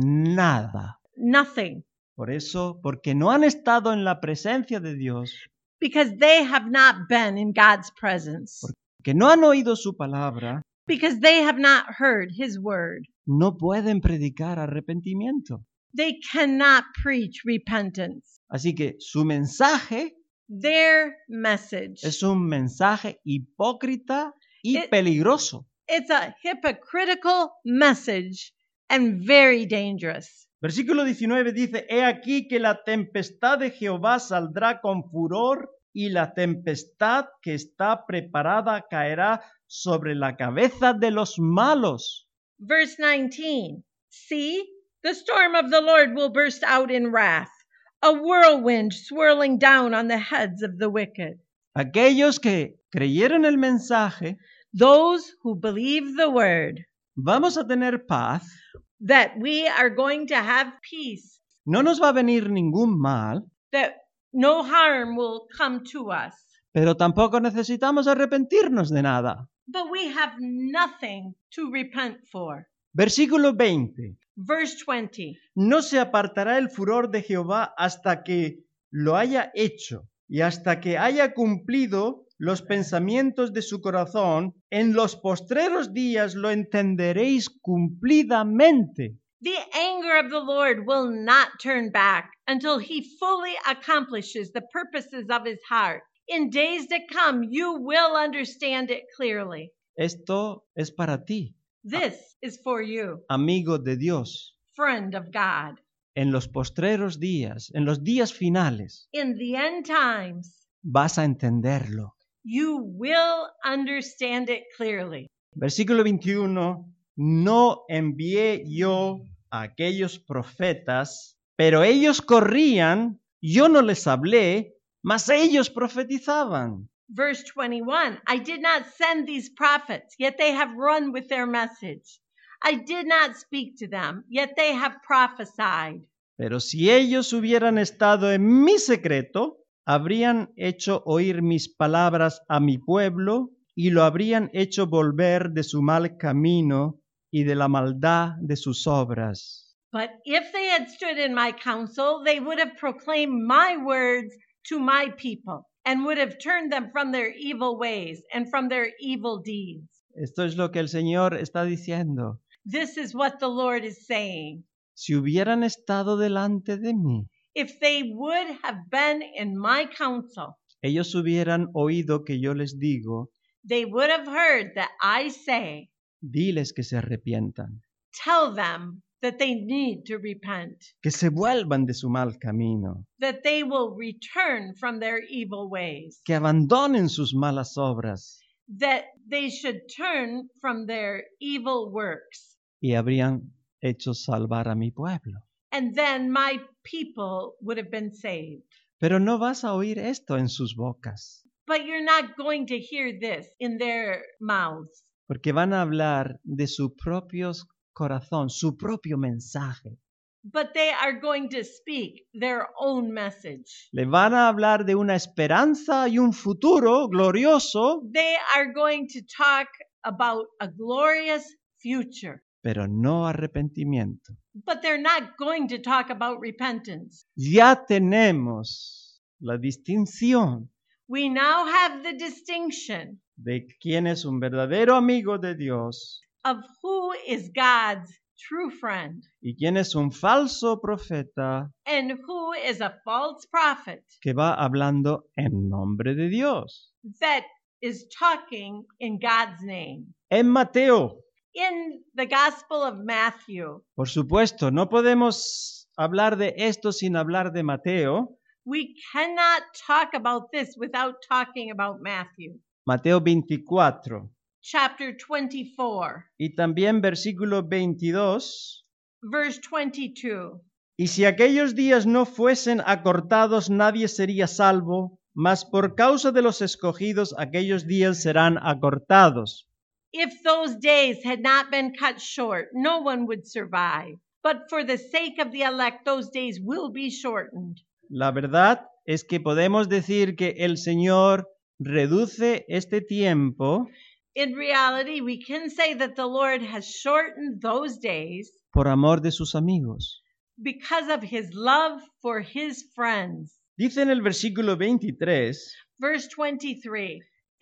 nada. Nothing. Por eso, porque no han estado en la presencia de Dios, Because they have not been in God's presence. que no han oído su palabra, Because they have not heard his word. no pueden predicar arrepentimiento. They cannot preach repentance. Así que su mensaje Their message, es un mensaje hipócrita y It- peligroso. it's a hypocritical message and very dangerous. Versículo 19 dice, he aquí que la tempestad de Jehová saldrá con furor y la tempestad que está preparada caerá sobre la cabeza de los malos. Verse 19. See, the storm of the Lord will burst out in wrath, a whirlwind swirling down on the heads of the wicked. Aquellos que creyeron el mensaje, Those who believe the word, vamos a tener paz, that we are going to have peace, no nos va a venir ningún mal, that no harm will come to us. pero tampoco necesitamos arrepentirnos de nada. But we have nothing to repent for. Versículo 20. Verse 20. No se apartará el furor de Jehová hasta que lo haya hecho y hasta que haya cumplido los pensamientos de su corazón. En los postreros días lo entenderéis cumplidamente. The anger of the Lord will not turn back until he fully accomplishes the purposes of his heart. In days to come, you will understand it clearly. Esto es para ti, This is for you, amigo de Dios. friend of God. En los postreros días, en los días finales, In the end times, vas a entenderlo. you will understand it clearly. Versículo 21. No envié yo a aquellos profetas, pero ellos corrían, yo no les hablé, mas ellos profetizaban. Verse 21, I did not send these prophets, yet they have run with their message. I did not speak to them, yet they have prophesied. Pero si ellos hubieran estado en mi secreto, habrían hecho oír mis palabras a mi pueblo y lo habrían hecho volver de su mal camino y de la maldad de sus obras. But if they had stood in my counsel, they would have proclaimed my words to my people and would have turned them from their evil ways and from their evil deeds. Esto es lo que el Señor está diciendo. This is what the Lord is saying. Si hubieran estado delante de mí, If they would have been in my counsel, ellos hubieran oído que yo les digo they would have heard that I say, diles que se arrepientan, tell them that they need to repent, que se vuelvan de su mal camino, that they will return from their evil ways, que abandonen sus malas obras that they should turn from their evil works. y habrían hecho salvar a mi pueblo. And then my people would have been saved. Pero no vas a oír esto en sus bocas, But you're not going to hear this in their mouths, porque van a hablar de su propio corazón, su propio mensaje. but they are going to speak their own message. Le van a hablar de una esperanza y un futuro glorioso, They are going to talk about a glorious future, pero no arrepentimiento. but they're not going to talk about repentance. Ya tenemos la distinción We now have the distinction de quién es un verdadero amigo de Dios of who is God's true friend y quién es un falso profeta and who is a false prophet que va hablando en nombre de Dios. that is talking in God's name. En Mateo, In the Gospel of Matthew, por supuesto, no podemos hablar de esto sin hablar de Mateo. we cannot talk about this without talking about Matthew. Mateo 24 Chapter 24, y también versículo 22. verse 22. Y si aquellos días no fuesen acortados, nadie sería salvo, mas por causa de los escogidos, aquellos días serán acortados. If those days had not been cut short, no one would survive. But for the sake of the elect, those days will be shortened. La verdad es que podemos decir que el Señor reduce este tiempo In reality, we can say that the Lord has shortened those days por amor de sus amigos. because of his love for his friends. Dice en el versículo 23, Verse 23.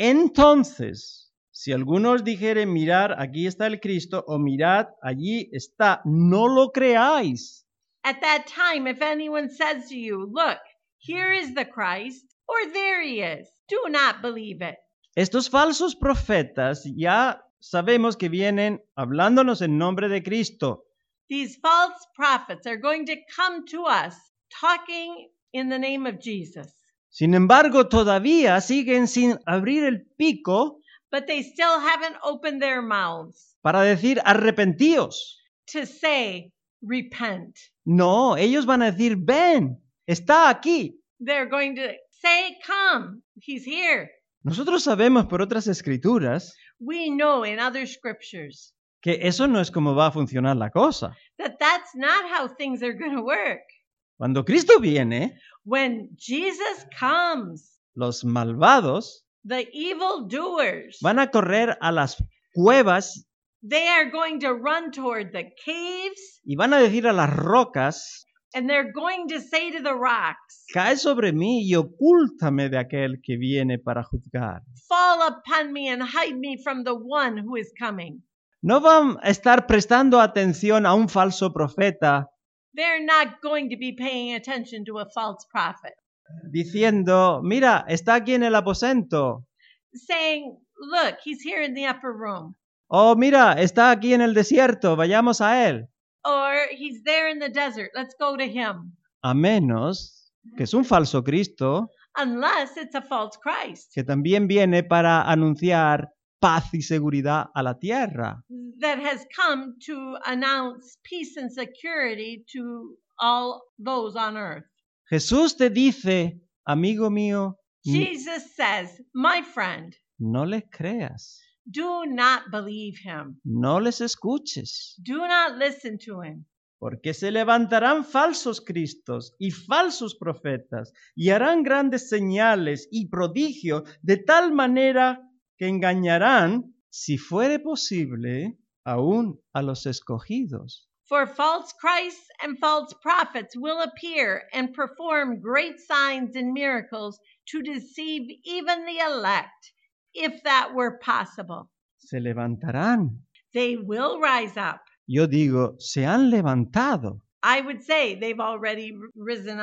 entonces, si alguno os dijere, mirad, aquí está el Cristo, o mirad, allí está, no lo creáis. At that time, if anyone says to you, look, here is the Christ, or there he is, do not believe it. Estos falsos profetas ya sabemos que vienen hablándonos en nombre de Cristo. These false prophets are going to come to us talking in the name of Jesus. Sin embargo, todavía siguen sin abrir el pico But they still haven't opened their mouths para decir arrepentíos. to say, repent. No, ellos van a decir, ven, está aquí. They're going to say, come, he's here. Nosotros sabemos por otras escrituras We know in other scriptures que eso no es como va a funcionar la cosa. that that's not how things are going to work. Cuando Cristo viene, When Jesus comes, los malvados the evildoers, van a correr a las cuevas they are going to run toward the caves y van a decir a las rocas, and they're going to say to the rocks, cae sobre mí y ocúltame de aquel que viene para juzgar. fall upon me and hide me from the one who is coming. No van a estar prestando atención a un falso profeta They're not going to be paying attention to a false prophet diciendo, mira, está aquí en el aposento. saying, look, he's here in the upper room, Oh, mira, está aquí en el desierto, vayamos a él. or he's there in the desert, let's go to him. A menos que es un falso Cristo Unless it's a false Christ que también viene para anunciar paz y seguridad a la tierra. that has come to announce peace and security to all those on earth. Jesús te dice, amigo mío, Jesus says, my friend, no les creas, do not believe him. no les escuches, Do not listen to him. porque se levantarán falsos cristos y falsos profetas y harán grandes señales y prodigios de tal manera que engañarán, si fuere posible, aún a los escogidos. For false Christs and false prophets will appear and perform great signs and miracles to deceive even the elect, if that were possible. Se levantarán. They will rise up. Yo digo, se han levantado. I would say they've already risen up.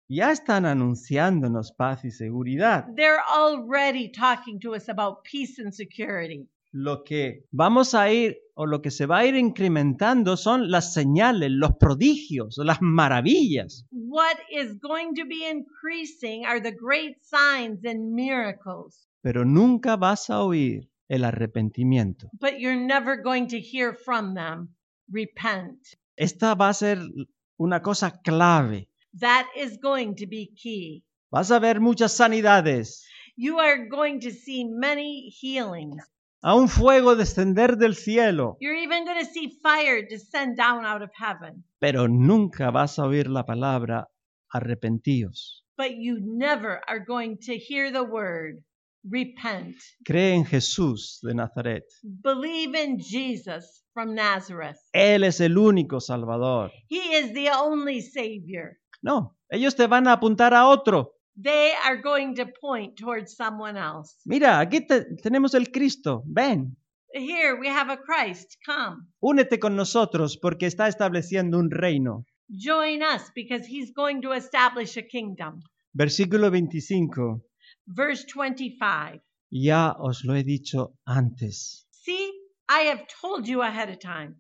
ya están anunciándonos paz y seguridad. They're already talking to us about peace and security. Lo que vamos a ir o lo que se va a ir incrementando son las señales, los prodigios, las maravillas. What is going to be increasing are the great signs and miracles. Pero nunca vas a oír el arrepentimiento. But you're never going to hear from them, repent. Esta va a ser una cosa clave. That is going to be key. Vas a ver muchas sanidades, You are going to see many healings. a un fuego descender del cielo, You're even going to see fire descend down out of heaven. pero nunca vas a oír la palabra arrepentíos. But you never are going to hear the word, repent. Cree en Jesús de Nazaret. Believe in Jesus from Nazareth. Él es el único Salvador. He is the only Savior. No, ellos te van a apuntar a otro. They are going to point towards someone else. Mira, aquí tenemos el Cristo. Ven, Here we have a Christ. Come. únete con nosotros porque está estableciendo un reino. Join us because he's going to establish a kingdom. Versículo 25. Verse 25. Ya os lo he dicho antes. See, I have told you ahead of time.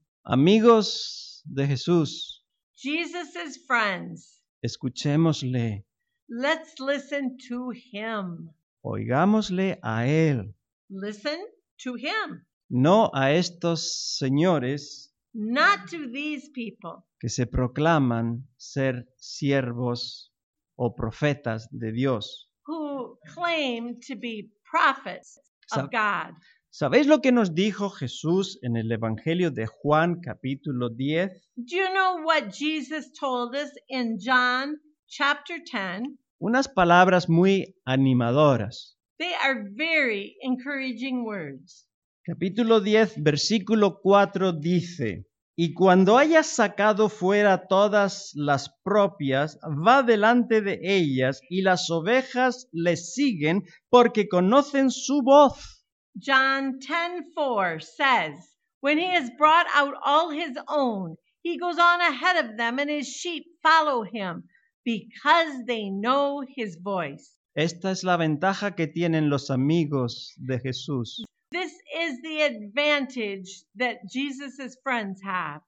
Amigos de Jesús, Jesus' friends. escuchémosle, Let's listen to him. oigámosle a Él, Listen to him. no a estos señores Not to these people que se proclaman ser siervos o profetas de Dios. who claim to be prophets of God. ¿Sabéis lo que nos dijo Jesús en el Evangelio de Juan capítulo 10? Do you know what Jesus told us in John chapter 10? Unas palabras muy animadoras. They are very encouraging words. Capítulo 10, versículo 4 dice, y cuando hayas sacado fuera todas las propias, va delante de ellas y las ovejas le siguen porque conocen su voz. John 10:4 says, when he has brought out all his own, he goes on ahead of them and his sheep follow him because they know his voice. Esta es la ventaja que tienen los amigos de Jesús. This is the advantage that Jesus' friends have.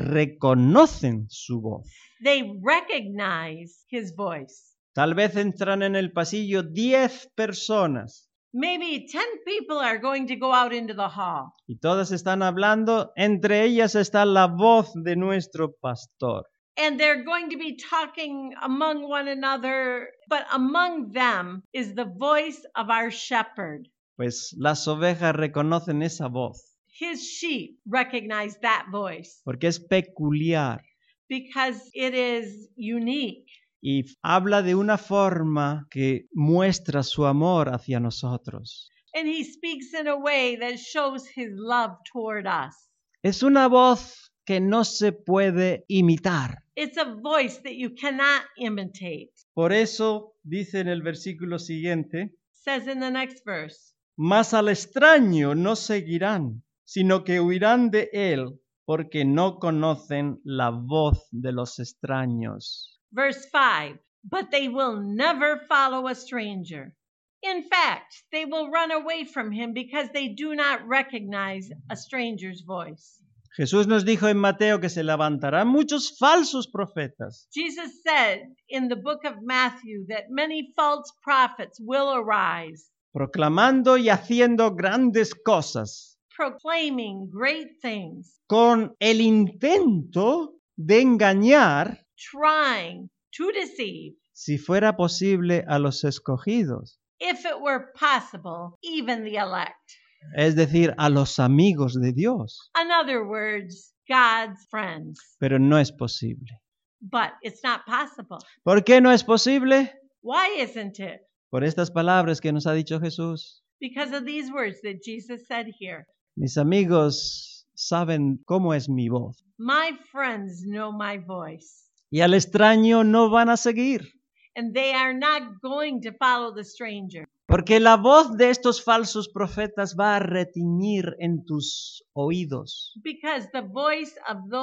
Reconocen su voz. They recognize his voice. Tal vez entran en el pasillo 10 personas Maybe 10 people are going to go out into the hall. y todas están hablando. Entre ellas está la voz de nuestro pastor. And they're going to be talking among one another, but among them is the voice of our shepherd. Pues las ovejas reconocen esa voz His sheep recognize that voice porque es peculiar because it is unique. y habla de una forma que muestra su amor hacia nosotros. And he speaks in a way that shows his love toward us. Es una voz que no se puede imitar. It's a voice that you cannot imitate. Por eso dice en el versículo siguiente, Says in the next verse, mas al extraño no seguirán, sino que huirán de él, porque no conocen la voz de los extraños. verse 5, but they will never follow a stranger. In fact, they will run away from him because they do not recognize a stranger's voice. Jesús nos dijo en Mateo que se levantarán muchos falsos profetas. Jesus said in the book of Matthew that many false prophets will arise, Proclamando y haciendo grandes cosas, proclaiming great things, con el intento de engañar, trying to deceive, si fuera posible, a los escogidos, if it were possible, even the elect. es decir, a los amigos de Dios. In other words, God's friends. Pero no es posible. But it's not possible. ¿Por qué no es posible? Why isn't it? Por estas palabras que nos ha dicho Jesús. Because of these words that Jesus said here. Mis amigos saben cómo es mi voz. My friends know my voice, Y al extraño no van a seguir. and they are not going to follow the stranger. Porque la voz de estos falsos profetas va a retiñir en tus oídos. Because the voice of those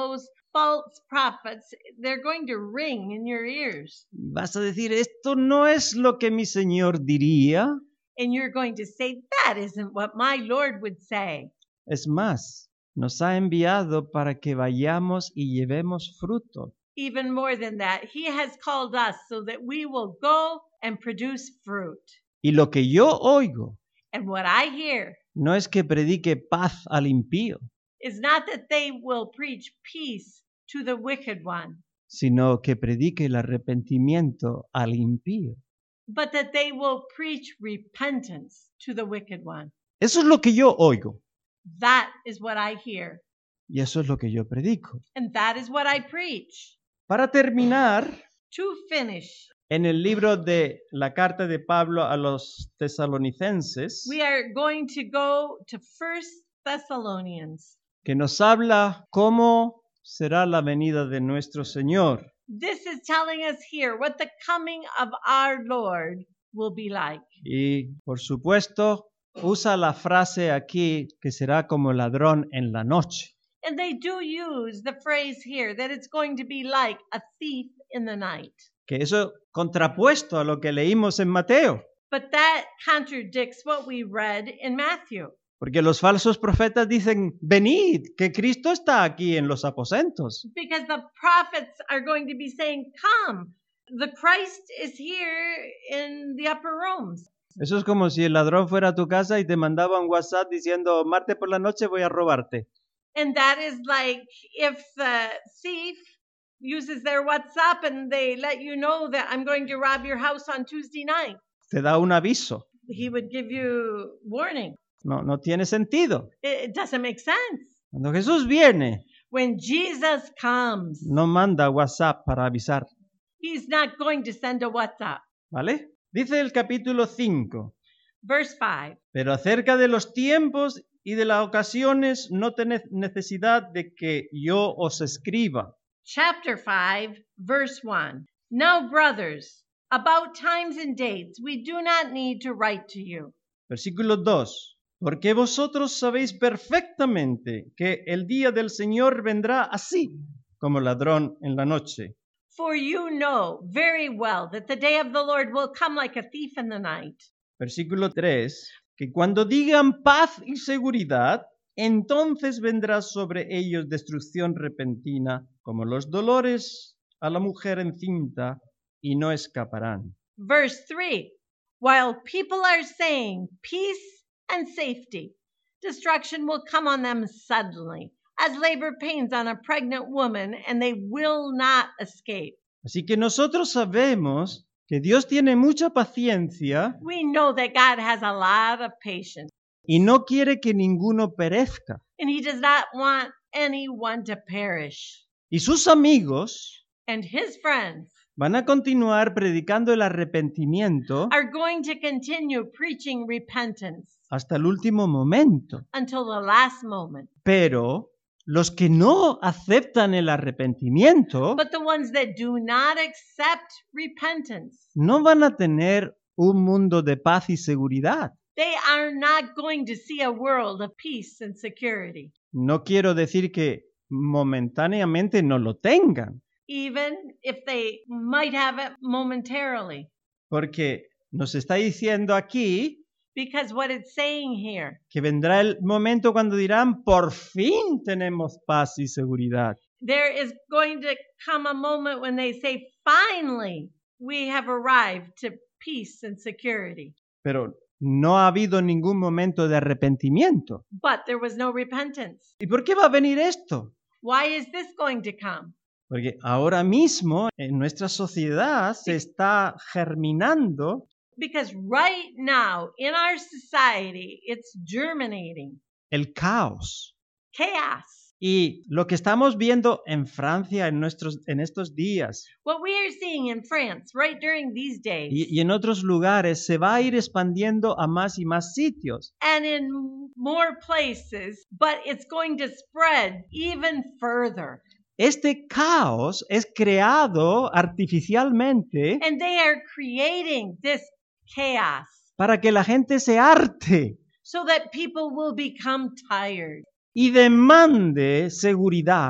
false prophets, they're going to ring in your ears. Vas a decir, esto no es lo que mi Señor diría. And you're going to say, that isn't what my Lord would say. Es más, nos ha enviado para que vayamos y llevemos fruto. Even more than that, he has called us so that we will go and produce fruit. Y lo que yo oigo And what I hear no es que predique paz al impío, is not that they will preach peace to the wicked one, sino que predique el arrepentimiento al impío. but that they will preach repentance to the wicked one. Eso es lo que yo oigo That is what I hear. y eso es lo que yo predico. And that is what I preach. Para terminar, To finish, en el libro de la carta de Pablo a los tesalonicenses, we are going to go to 1 Thessalonians. que nos habla cómo será la venida de nuestro Señor. This is telling us here what the coming of our Lord will be like. Y, por supuesto, usa la frase aquí que será como ladrón en la noche. And they do use the phrase here that it's going to be like a thief in the night. Que eso contrapuesto a lo que leímos en Mateo. But that contradicts what we read in Matthew. Porque los falsos profetas dicen, venid, que Cristo está aquí en los aposentos. Because the prophets are going to be saying, come, the Christ is here in the upper rooms. Eso es como si el ladrón fuera a tu casa y te mandaba un WhatsApp diciendo, martes por la noche voy a robarte. And that is like if the thief uses their WhatsApp and they let you know that I'm going to rob your house on Tuesday night. Te da un aviso. He would give you warning. No tiene sentido. It doesn't make sense. Cuando Jesús viene, When Jesus comes, no manda WhatsApp para avisar. he's not going to send a WhatsApp. ¿Vale? Dice el capítulo 5. Verse 5. Pero acerca de los tiempos y de las ocasiones no tenéis necesidad de que yo os escriba. Chapter 5, verse 1. Now, brothers, about times and dates, we do not need to write to you. Versículo 2. Porque vosotros sabéis perfectamente que el día del Señor vendrá así, como ladrón en la noche. For you know very well that the day of the Lord will come like a thief in the night. Versículo 3. Que cuando digan paz y seguridad, entonces vendrá sobre ellos destrucción repentina, como los dolores a la mujer encinta, y no escaparán. Verse 3. While people are saying peace and safety, destruction will come on them suddenly, as labor pains on a pregnant woman, and they will not escape. Así que nosotros sabemos que Dios tiene mucha paciencia We know that God has a lot of patience, y no quiere que ninguno perezca. and He does not want anyone to perish. Y sus amigos And His friends van a continuar predicando el arrepentimiento are going to continue preaching repentance hasta el último momento. until the last moment. Pero los que no aceptan el arrepentimiento But the ones that do not accept repentance, no van a tener un mundo de paz y seguridad. they are not going to see a world of peace and security, No quiero decir que momentáneamente no lo tengan, even if they might have it momentarily. porque nos está diciendo aquí Because what it's saying here, que vendrá el momento cuando dirán, por fin tenemos paz y seguridad. there is going to come a moment when they say, finally, we have arrived to peace and security. Pero no ha habido ningún momento de arrepentimiento. But there was no repentance. ¿Y por qué va a venir esto? Why is this going to come? Porque ahora mismo en nuestra sociedad se está germinando Because right now in our society, it's germinating el caos. chaos. Y lo que estamos viendo en Francia en estos días What we are seeing in France right during these days y en otros lugares se va a ir expandiendo a más y más sitios. and in more places, but it's going to spread even further. Este caos es creado artificialmente And they are creating this chaos para que la gente se harte so that people will become tired y demande seguridad.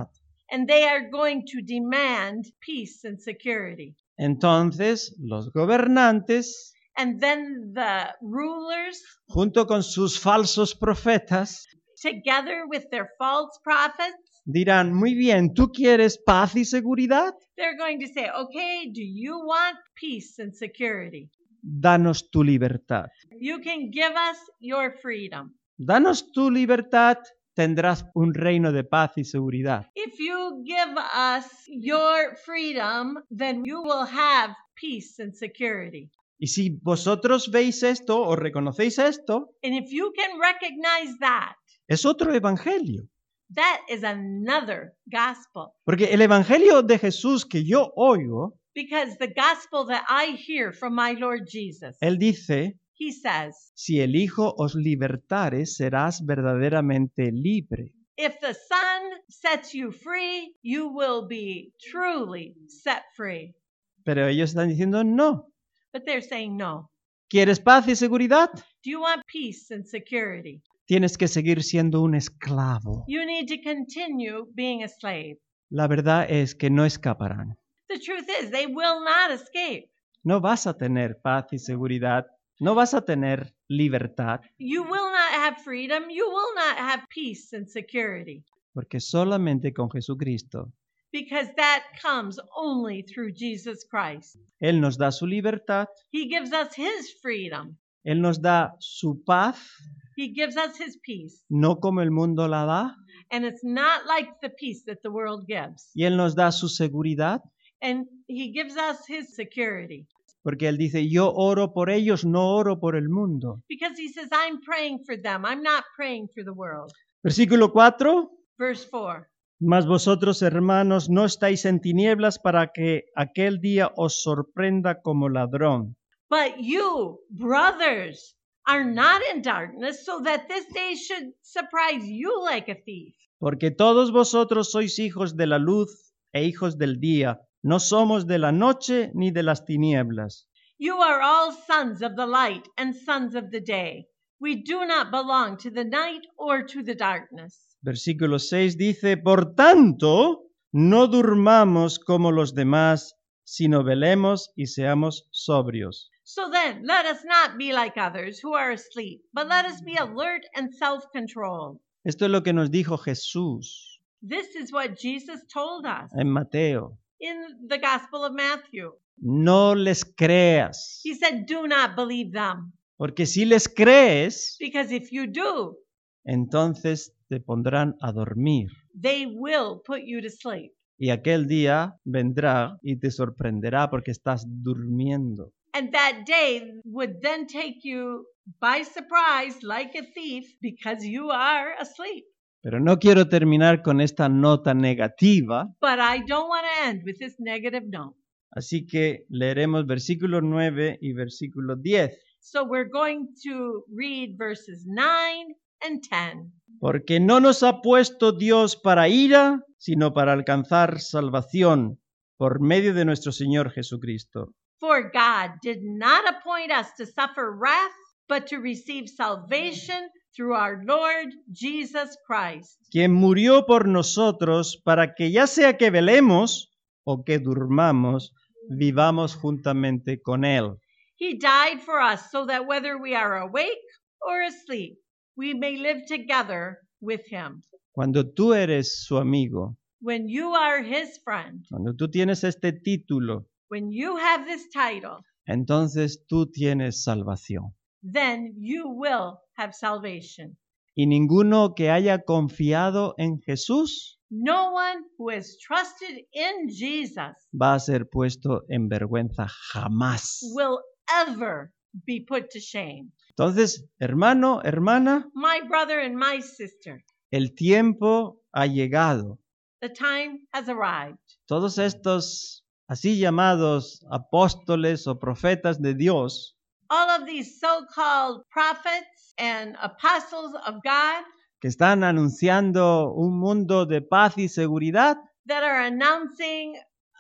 and they are going to demand peace and security. Entonces los gobernantes, And then the rulers, junto con sus falsos profetas, together with their false prophets, dirán, muy bien, ¿tú quieres paz y seguridad? they're going to say, okay, do you want peace and security? Danos tu libertad. You can give us your freedom. Danos tu libertad, tendrás un reino de paz y seguridad. If you give us your freedom, then you will have peace and security. Y si vosotros veis esto o reconocéis esto, And if you can recognize that, es otro evangelio. that is another gospel. Porque el evangelio de Jesús que yo oigo, Because the gospel that I hear from my Lord Jesus, él dice, he says, si el Hijo os libertare, serás verdaderamente libre. if the Son sets you free, you will be truly set free. Pero ellos están diciendo, no. But they're saying no. ¿Quieres paz y seguridad? Do you want peace and security? Tienes que seguir siendo un esclavo. You need to continue being a slave. La verdad es que no escaparán. The truth is, they will not escape. No vas a tener paz y seguridad. No vas a tener libertad. You will not have freedom. You will not have peace and security. Porque solamente con Jesucristo, Because that comes only through Jesus Christ. Él nos da su libertad, He gives us His freedom. Él nos da su paz, He gives us His peace. no como el mundo la da, And it's not like the peace that the world gives. y Él nos da su seguridad, And He gives us His security. porque Él dice, yo oro por ellos, no oro por el mundo. Because He says, I'm praying for them. I'm not praying for the world. Versículo 4. Verse 4. Mas vosotros, hermanos, no estáis en tinieblas para que aquel día os sorprenda como ladrón. But you, brothers, are not in darkness, so that this day should surprise you like a thief. Porque todos vosotros sois hijos de la luz e hijos del día. No somos de la noche ni de las tinieblas. You are all sons of the light and sons of the day. We do not belong to the night or to the darkness. Versículo 6 dice, por tanto, no durmamos como los demás, sino velemos y seamos sobrios. So then, let us not be like others who are asleep, but let us be alert and self-controlled. Esto es lo que nos dijo Jesús This is what Jesus told us en Mateo. in the Gospel of Matthew. No les creas, He said, do not believe them, porque si les crees, because if you do, entonces te pondrán a dormir. they will put you to sleep. Y aquel día vendrá y te sorprenderá porque estás durmiendo. And that day would then take you by surprise like a thief because you are asleep. Pero no quiero terminar con esta nota negativa, But I don't want to end with this negative note. así que leeremos versículo 9 y versículo 10. So we're going to read verses 9 and 10. Porque no nos ha puesto Dios para ira, sino para alcanzar salvación por medio de nuestro Señor Jesucristo. For God did not appoint us to suffer wrath, but to receive salvation through our Lord Jesus Christ, Quien murió por nosotros para que ya sea que velemos o que durmamos, vivamos juntamente con Él. He died for us so that whether we are awake or asleep, we may live together with Him. Cuando tú eres su amigo, When you are His friend, cuando tú tienes este título, when you have this title, entonces tú tienes salvación. then you will have salvation. Y ninguno que haya confiado en Jesús No one who has trusted in Jesus va a ser puesto en vergüenza jamás. will ever be put to shame. Entonces, hermano, hermana, My brother and my sister, el tiempo ha llegado. the time has arrived. Todos estos así llamados apóstoles o profetas de Dios All of these so-called prophets and apostles of God que están anunciando un mundo de paz y seguridad, that are announcing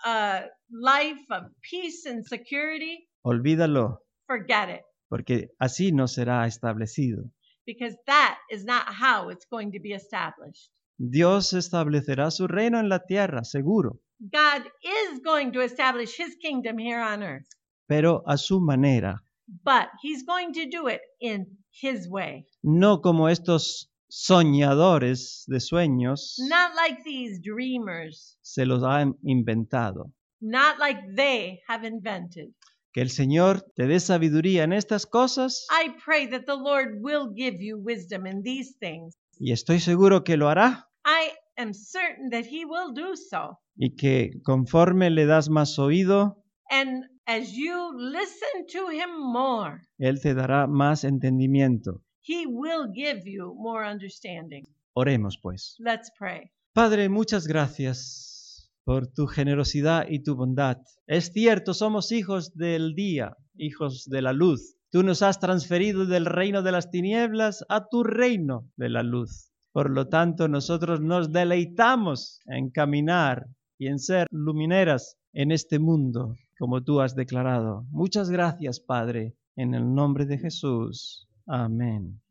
a life of peace and security, olvídalo, forget it, porque así no será establecido. because that is not how it's going to be established. Dios establecerá su reino en la tierra, seguro, God is going to establish his kingdom here on earth, pero a su manera, but he's going to do it in his way. no como estos soñadores de sueños Not like these dreamers, se los han inventado. not like they have invented. Que el Señor te dé sabiduría en estas cosas I pray that the Lord will give you wisdom in these things. y estoy seguro que lo hará I am certain that he will do so. y que conforme le das más oído, And as you listen to him more, Él te dará más entendimiento. he will give you more understanding. Oremos pues. Let's pray. Padre, muchas gracias por tu generosidad y tu bondad. Es cierto, somos hijos del día, hijos de la luz. Tú nos has transferido del reino de las tinieblas a tu reino de la luz. Por lo tanto, nosotros nos deleitamos en caminar y en ser lumineras en este mundo, como tú has declarado. Muchas gracias, Padre, en el nombre de Jesús. Amén.